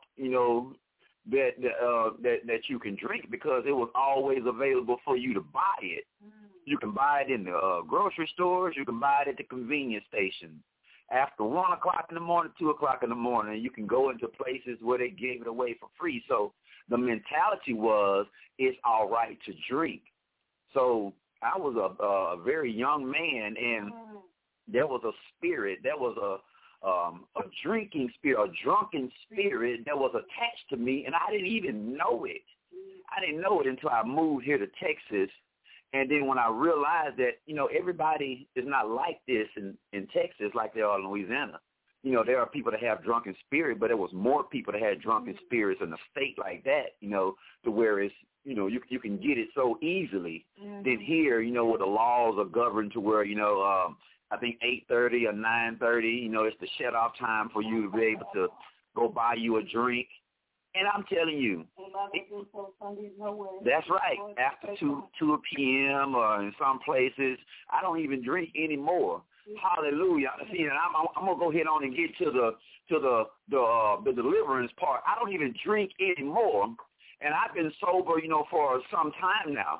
that you can drink because it was always available for you to buy it. You can buy it in the grocery stores. You can buy it at the convenience stations. After 1 o'clock in the morning, 2 o'clock in the morning, you can go into places where they gave it away for free. So the mentality was it's all right to drink. So I was a very young man, and there was a spirit, there was a drinking spirit, a drunken spirit that was attached to me, and I didn't even know it. I didn't know it until I moved here to Texas. And then when I realized that, everybody is not like this in Texas like they are in Louisiana. There are people that have drunken spirit, but there was more people that had drunken spirits in a state like that, to where it's, you can get it so easily. Than here, where the laws are governed to where, I think 8:30 or 9:30, it's the shut-off time for you to be able to go buy you a drink. And I'm telling you, that's right. After 2 p.m. or in some places, I don't even drink anymore. Hallelujah. See, and I'm gonna go ahead on and get to the deliverance part. I don't even drink anymore, and I've been sober, for some time now.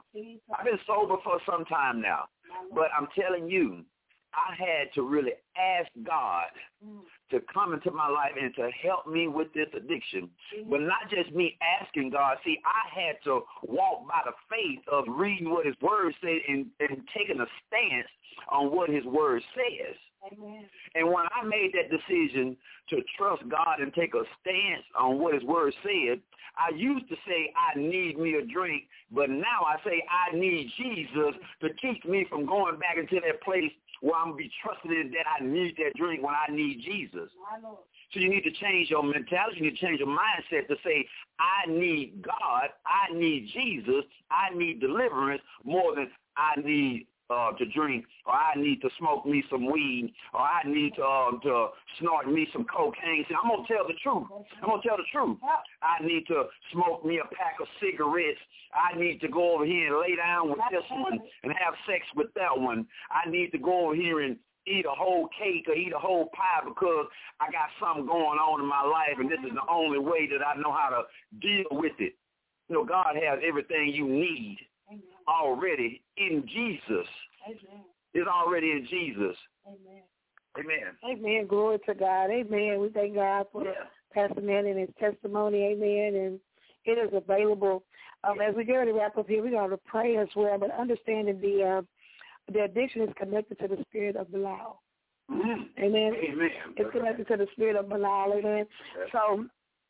But I'm telling you, I had to really ask God to come into my life and to help me with this addiction. But not just me asking God. See, I had to walk by the faith of reading what his word said and taking a stance on what his word says. Amen. And when I made that decision to trust God and take a stance on what his word said, I used to say I need me a drink, but now I say I need Jesus to keep me from going back into that place where I'm going to be trusted in that I need that drink when I need Jesus. So you need to change your mentality. You need to change your mindset to say, I need God, I need Jesus, I need deliverance more than I need to drink, or I need to smoke me some weed, or I need to snort me some cocaine. See, I'm going to tell the truth. I'm going to tell the truth. I need to smoke me a pack of cigarettes. I need to go over here and lay down with this one and have sex with that one. I need to go over here and eat a whole cake or eat a whole pie because I got something going on in my life, and this is the only way that I know how to deal with it. You know, God has everything you need already in Jesus. Amen. It's already in Jesus. Amen. Amen. Amen. Glory to God. Amen. We thank God for Pastor Manny and his testimony. Amen. And it is available. As we get ready to wrap up here, we're going to pray as well, but understanding the addiction is connected to the spirit of Belial. Mm-hmm. Amen. Amen. It's connected to the spirit of Belial. Amen. So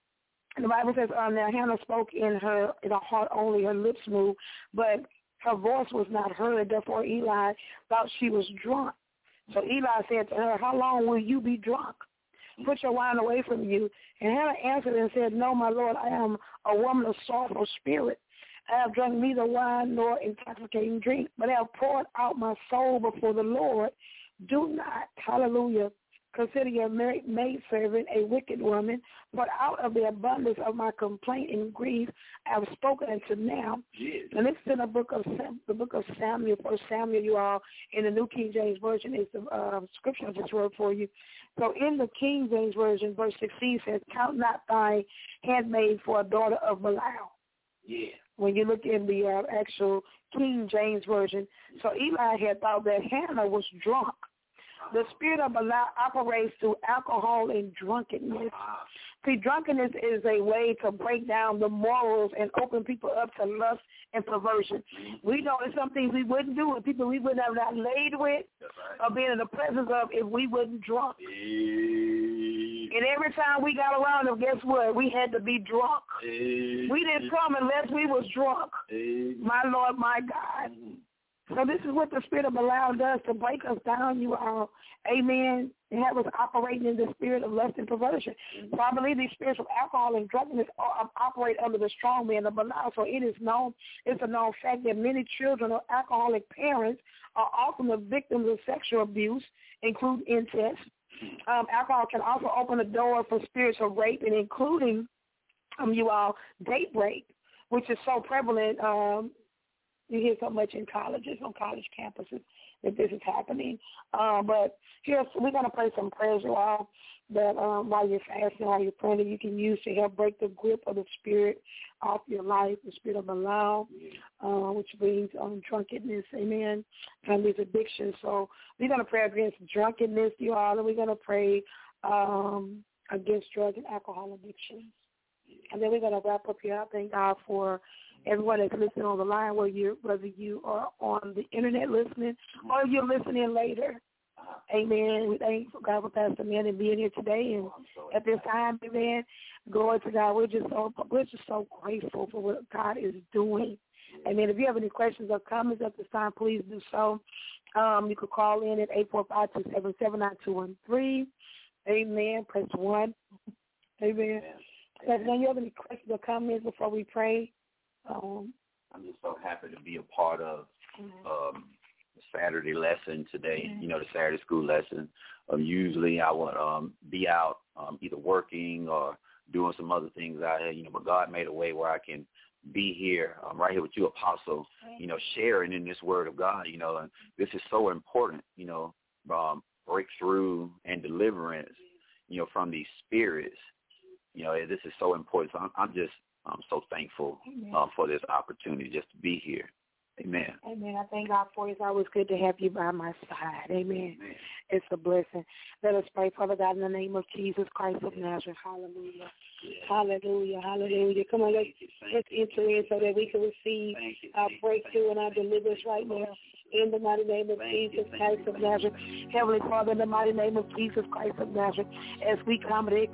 the Bible says, now Hannah spoke in her heart only, her lips moved, but her voice was not heard. Therefore Eli thought she was drunk. So Eli said to her, how long will you be drunk? Put your wine away from you. And Hannah answered and said, no, my Lord, I am a woman of sorrowful spirit. I have drunk neither wine nor intoxicating drink, but I have poured out my soul before the Lord. Do not, hallelujah, consider your maidservant a wicked woman, but out of the abundance of my complaint and grief I have spoken unto now. Yes. And this is in the book of Samuel, 1 Samuel, you all, in the New King James Version is the scripture I just wrote for you. So in the King James Version, verse 16 says, count not thy handmaid for a daughter of Belial. Yeah. When you look in the actual King James Version. So Eli had thought that Hannah was drunk. The spirit of Belial operates through alcohol and drunkenness. See, drunkenness is a way to break down the morals and open people up to lust and perversion. We know there's some things we wouldn't do with people we would have not laid with or been in the presence of if we wasn't drunk. And every time we got around them, guess what? We had to be drunk. We didn't come unless we was drunk. My Lord, my God. So this is what the spirit of Belial does to break us down, you all. Amen. And have us operating in the spirit of lust and perversion. So I believe these spirits of alcohol and drunkenness operate under the strong man of Belial. So it's a known fact that many children of alcoholic parents are often the victims of sexual abuse, including incest. Alcohol can also open the door for spiritual rape, and including, you all, date rape, which is so prevalent. You hear so much in colleges, on college campuses, that this is happening. But we're going to pray some prayers, you all, that while you're fasting, while you're praying, that you can use to help break the grip of the spirit off your life, the spirit of Belial, which brings drunkenness, amen, and these addictions. So we're going to pray against drunkenness, you all, and we're going to pray against drug and alcohol addictions. And then we're going to wrap up here. I thank God for everyone that's listening on the line, whether you are on the internet listening or if you're listening later. Amen. We thank God for Pastor Manny being here today and at this time, amen. Glory to God. We're just so grateful for what God is doing. Amen. If you have any questions or comments at this time, please do so. You could call in at 845-277-9213. Amen. Press 1. Amen. Pastor, do you have any questions or comments before we pray? I'm just so happy to be a part of the Saturday lesson today, the Saturday school lesson. Usually I would be out either working or doing some other things out here, but God made a way where I can be here, right here with you, Apostle, sharing in this word of God, and this is so important, breakthrough and deliverance, from these spirits. This is so important. So I'm so thankful for this opportunity just to be here. Amen. Amen. I thank God for it. It's always good to have you by my side. Amen. It's a blessing. Let us pray, Father God, in the name of Jesus Christ of Nazareth. Hallelujah. Yeah. Hallelujah. Hallelujah. Come on, let's enter in so that we can receive our breakthrough and our deliverance right now. In the mighty name of Jesus Christ of Nazareth. Heavenly Father, in the mighty name of Jesus Christ of Nazareth, as we come, Lord,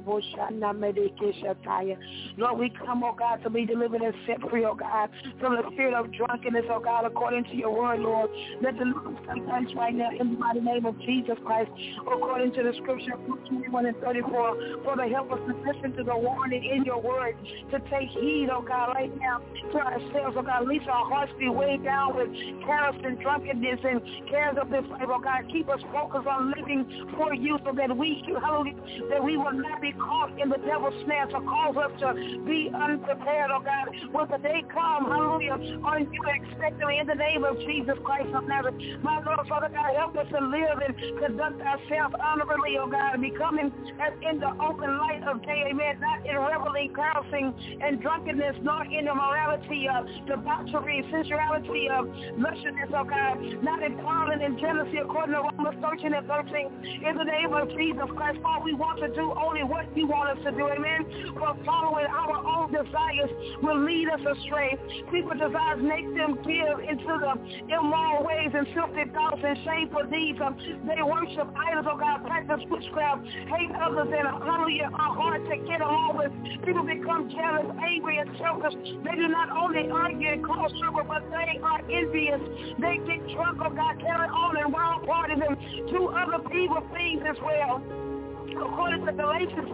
we come, oh God, to be delivered and set free, oh God, from the spirit of drunkenness, oh God, according to your word, Lord. Let the Lord sometimes right now, in the mighty name of Jesus Christ, according to the scripture, 21 and 34, for the help us to listen to the warning in your word, to take heed, oh God, right now, to ourselves, oh God, at least our hearts be weighed down with cares and drunkenness and cares of this life, oh God. Keep us focused on living for you so that we, hallelujah, that we will not be caught in the devil's snare to cause us to be unprepared, oh God. When the day comes, hallelujah, on you expectantly in the name of Jesus Christ of Nazareth. My Lord, Father God, help us to live and conduct ourselves honorably, oh God, and becoming as in the open light of day, amen, not in reveling, carousing, and drunkenness, nor in immorality, debauchery, sensuality, lusciousness, oh God, not in quarreling and jealousy, according to Romans 13 and 13. In the name of Jesus Christ, Father, we want to do only what you want us to do, amen. For following our own desires will lead us astray. People's desires make them give into the immoral ways and filthy thoughts and shameful deeds. They worship idols, oh God, practice witchcraft, hate others, and hallelujah, are hard to get along with. People become jealous, angry, and selfish. They do not only argue and cause trouble, but they are envious. They get drunk, oh God, carry on and wild parties and do other evil things as well. According to Galatians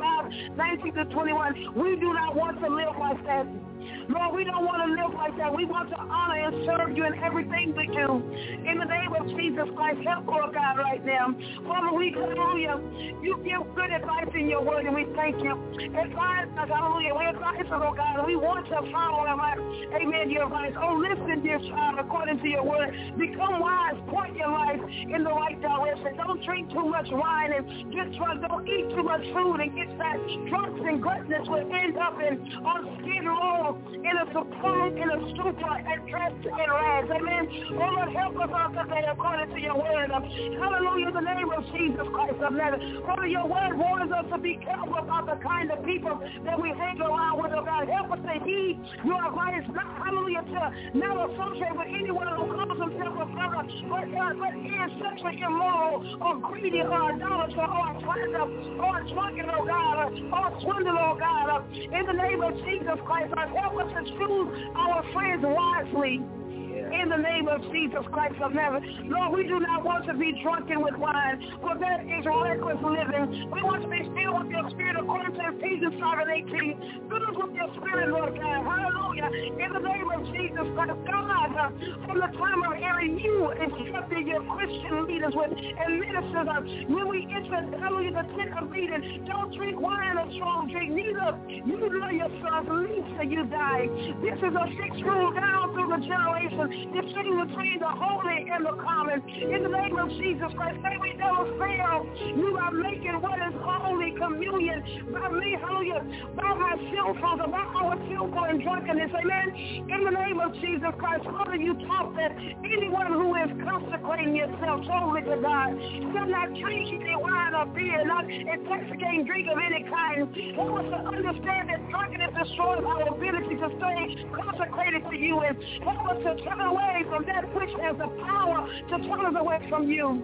5:19-21, we do not want to live like that. Lord, we don't want to live like that. We want to honor and serve you in everything we do. In the name of Jesus Christ, help, Lord God, right now. Father, we, hallelujah, you give good advice in your word, and we thank you. Advise us, hallelujah. We advise us, oh God, and we want to follow, amen, your advice. Oh, listen, dear child, according to your word. Become wise. Point your life in the right direction. Don't drink too much wine and get drunk. Don't eat too much food and get fat. Drunks and gluttonous will end up on Skid Row, in a supreme, in a stupor, and dressed in rags. Amen. Oh, Lord, help us on today according to your word. Hallelujah, in the name of Jesus Christ of Nazareth. Father, your word warns us to be careful about the kind of people that we hang around with, oh God. Help us to heed your advice, not, hallelujah, to not associate with anyone who calls himself a brother, but is sexually immoral, or greedy, or idolater, or a slander, or a drunken, oh God, or swindler, oh God. In the name of Jesus Christ, help us to choose our friends wisely. In the name of Jesus Christ of Nazareth. Lord, we do not want to be drunken with wine, for that is reckless living. We want to be filled with your spirit according to Ephesians 5:18. Fill us with your spirit, Lord God. Hallelujah. In the name of Jesus Christ, God, from the time of Aaron, you instructed your Christian leaders with and ministers when we enter, hallelujah, the tent of meeting. Don't drink wine or strong drink, neither you nor your sons, least that you die. This is a fixed rule down through the generation. Distinguishing between the holy and the common. In the name of Jesus Christ, may we never fail. You are making what is holy communion by me, hallelujah, by my sinful, by our sinful and drunkenness, amen. In the name of Jesus Christ, Father, you taught that anyone who is consecrating yourself totally to God shall not drink any wine or beer, not intoxicating drink of any kind. Help us to understand that drunkenness destroys our ability to stay consecrated to you, and help us to turn away from that which has the power to turn us away from you.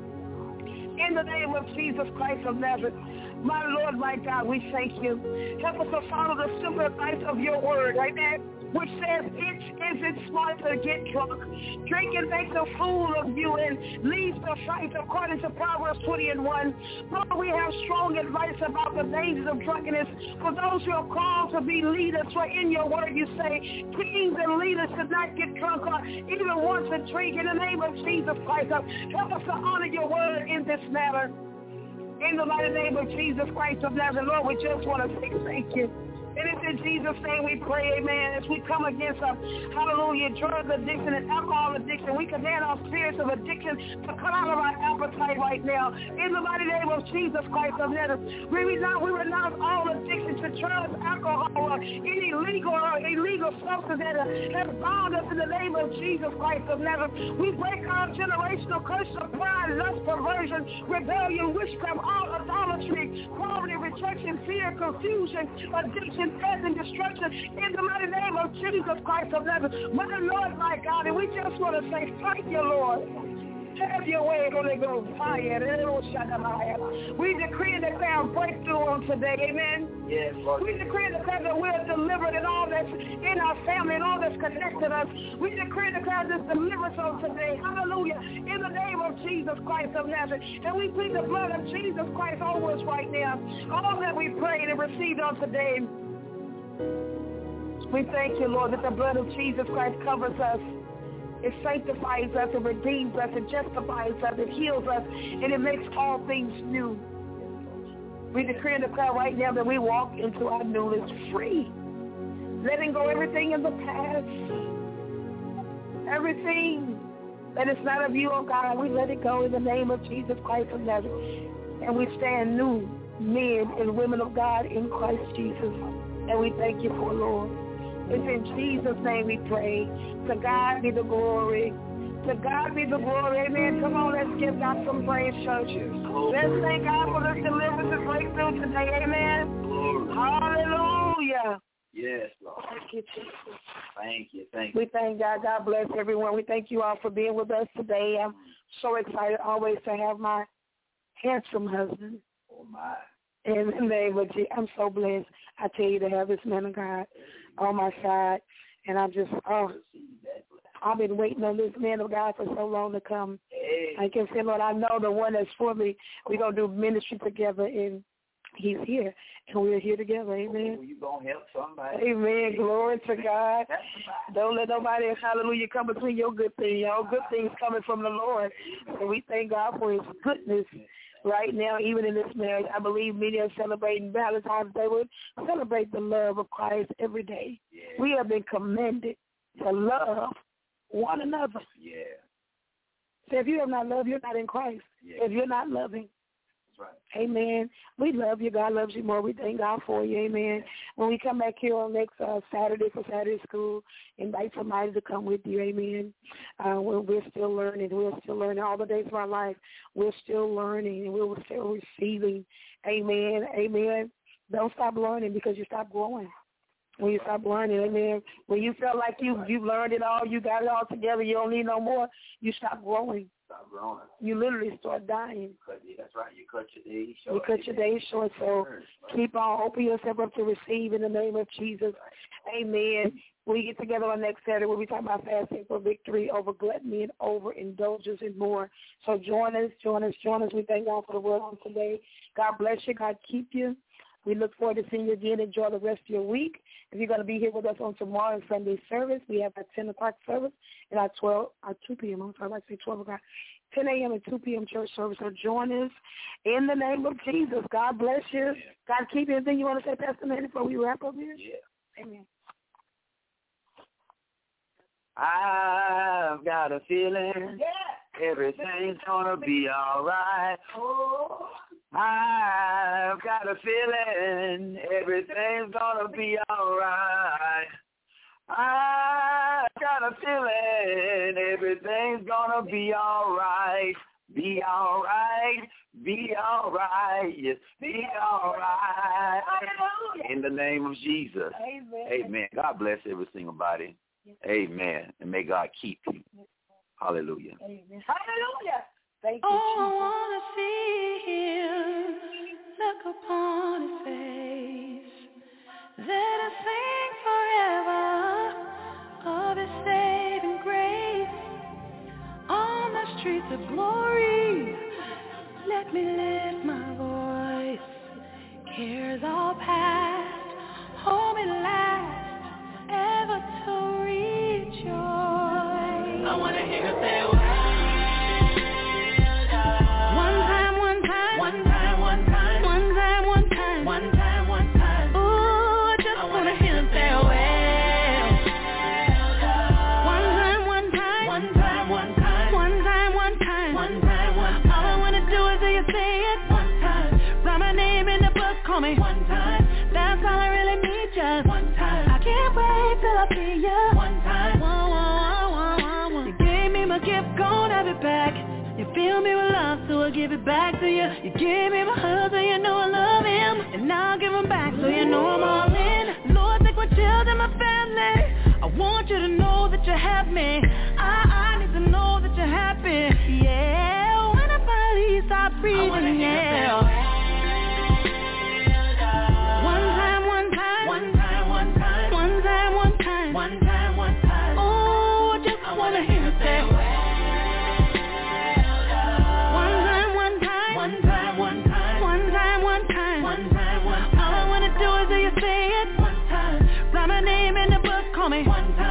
In the name of Jesus Christ of Nazareth, my Lord, my God, we thank you. Help us to follow the simple advice of your word, amen, which says it isn't smart to get drunk. Drinking makes a fool of you and leads to fight, according to Proverbs 20:1. Lord, we have strong advice about the dangers of drunkenness for those who are called to be leaders. For in your word you say, kings and leaders should not get drunk or even want to drink. In the name of Jesus Christ, help us to honor your word in this matter. In the mighty name of Jesus Christ of Nazareth, Lord, we just want to say thank you. And it's in Jesus' name we pray, amen. As we come against hallelujah, drug addiction and alcohol addiction, we command our spirits of addiction to come out of our appetite right now. In the mighty name of Jesus Christ of Nazareth, we renounce all addiction to drugs, alcohol, or any legal or illegal substance that has bound us in the name of Jesus Christ of Nazareth. We break our generational curse of pride, lust, perversion, rebellion, witchcraft, all idolatry, poverty, rejection, fear, confusion, addiction, death, and destruction in the mighty name of Jesus Christ of Nazareth. My Lord, my God, and we just want to say thank you, Lord. Have your way, Holy Ghost. We decree and declare breakthrough on today, amen? Yes, Lord. We decree and declare that we're delivered in all that's in our family and all that's connected us. We decree and declare this deliverance on today, hallelujah, in the name of Jesus Christ of Nazareth. And we plead the blood of Jesus Christ over us right now. All that we prayed and received on today. We thank you, Lord, that the blood of Jesus Christ covers us. It sanctifies us, it redeems us, it justifies us, it heals us, and it makes all things new. We decree and declare right now that we walk into our newness free, letting go everything in the past, everything that is not of you, oh God, we let it go in the name of Jesus Christ of Nazareth, and we stand new men and women of God in Christ Jesus, and we thank you for, Lord. It's in Jesus' name we pray. To God be the glory. To God be the glory. Amen. Come on, let's give God some praise, church. Let's thank God for this deliverance and breakthrough today. Amen. Glory. Hallelujah. Yes, Lord. Thank you, Jesus. Thank you. Thank you. We thank God. God bless everyone. We thank you all for being with us today. I'm so excited always to have my handsome husband. Oh, my. In the name of Jesus, I'm so blessed. I tell you, to have this man of God on my side. And I'm just, I've been waiting on this man of God for so long to come. I can say, Lord, I know the one that's for me. We're going to do ministry together, and he's here, and we're here together. Amen. You're going to help somebody. Amen. Glory to God. Don't let nobody, hallelujah, come between your good thing. Your good things coming from the Lord. And we thank God for his goodness. Right now, even in this marriage, I believe many are celebrating Valentine's Day. We celebrate the love of Christ every day. Yeah. We have been commanded to love one another. Yeah. So if you have not loved, you're not in Christ. Yeah. If you're not loving. That's right. Amen. We love you. God loves you more. We thank God for you. Amen. When we come back here on next Saturday for Saturday school, invite somebody to come with you. Amen. We're still learning. We're still learning all the days of our life. We're still learning, and we're still receiving. Amen. Amen. Don't stop learning because you stop growing. When you stop learning, amen. When you feel like you've learned it all, you got it all together, you don't need no more, you stop growing. Stop growing. You literally start dying. That's right. You cut your days short. You cut your days short. So keep on, open yourself up to receive in the name of Jesus. Amen. We get together on next Saturday where we talk about fasting for victory over gluttony and overindulgence and more. So join us. We thank God for the word on today. God bless you. God keep you. We look forward to seeing you again. Enjoy the rest of your week. If you're going to be here with us on tomorrow's Sunday service, we have our 10 o'clock service and our 2 p.m. I'm sorry, I say 12 o'clock. 10 a.m. and 2 p.m. church service. So join us in the name of Jesus. God bless you. God keep you. Anything you want to say, Pastor Manny, before we wrap up here? Yeah. Amen. I've got a feeling everything's going to be all right. Oh. I've got a feeling everything's gonna be alright. I've got a feeling everything's gonna be alright. Be alright, be alright, yes, be alright. In the name of Jesus. Amen. Amen. God bless every single body. Yes. Amen. And may God keep you. Hallelujah. Amen. Hallelujah. Thank you, Jesus. I want to see him, look upon his face. Let us sing forever of his saving grace. On the streets of glory, let me lift my voice. Cares all past, hold me last, ever to rejoice. I want to hear you say, me one time, that's all I really need, just one time. I can't wait till I see you one time. You gave me my gift, gonna have it back. You fill me with love. love, so I give it back to you. You gave me my heart, so you know I love him. And now I give him back, so you know I'm all in. Lord, take my children, my family. I want you to know that you have me. I need to know that you're happy. Yeah, when I finally stop breathing, yeah. One time. Oh, I just wanna hear you say one time. All I wanna do is hear you say it one time. Write my name in the book, call me one time.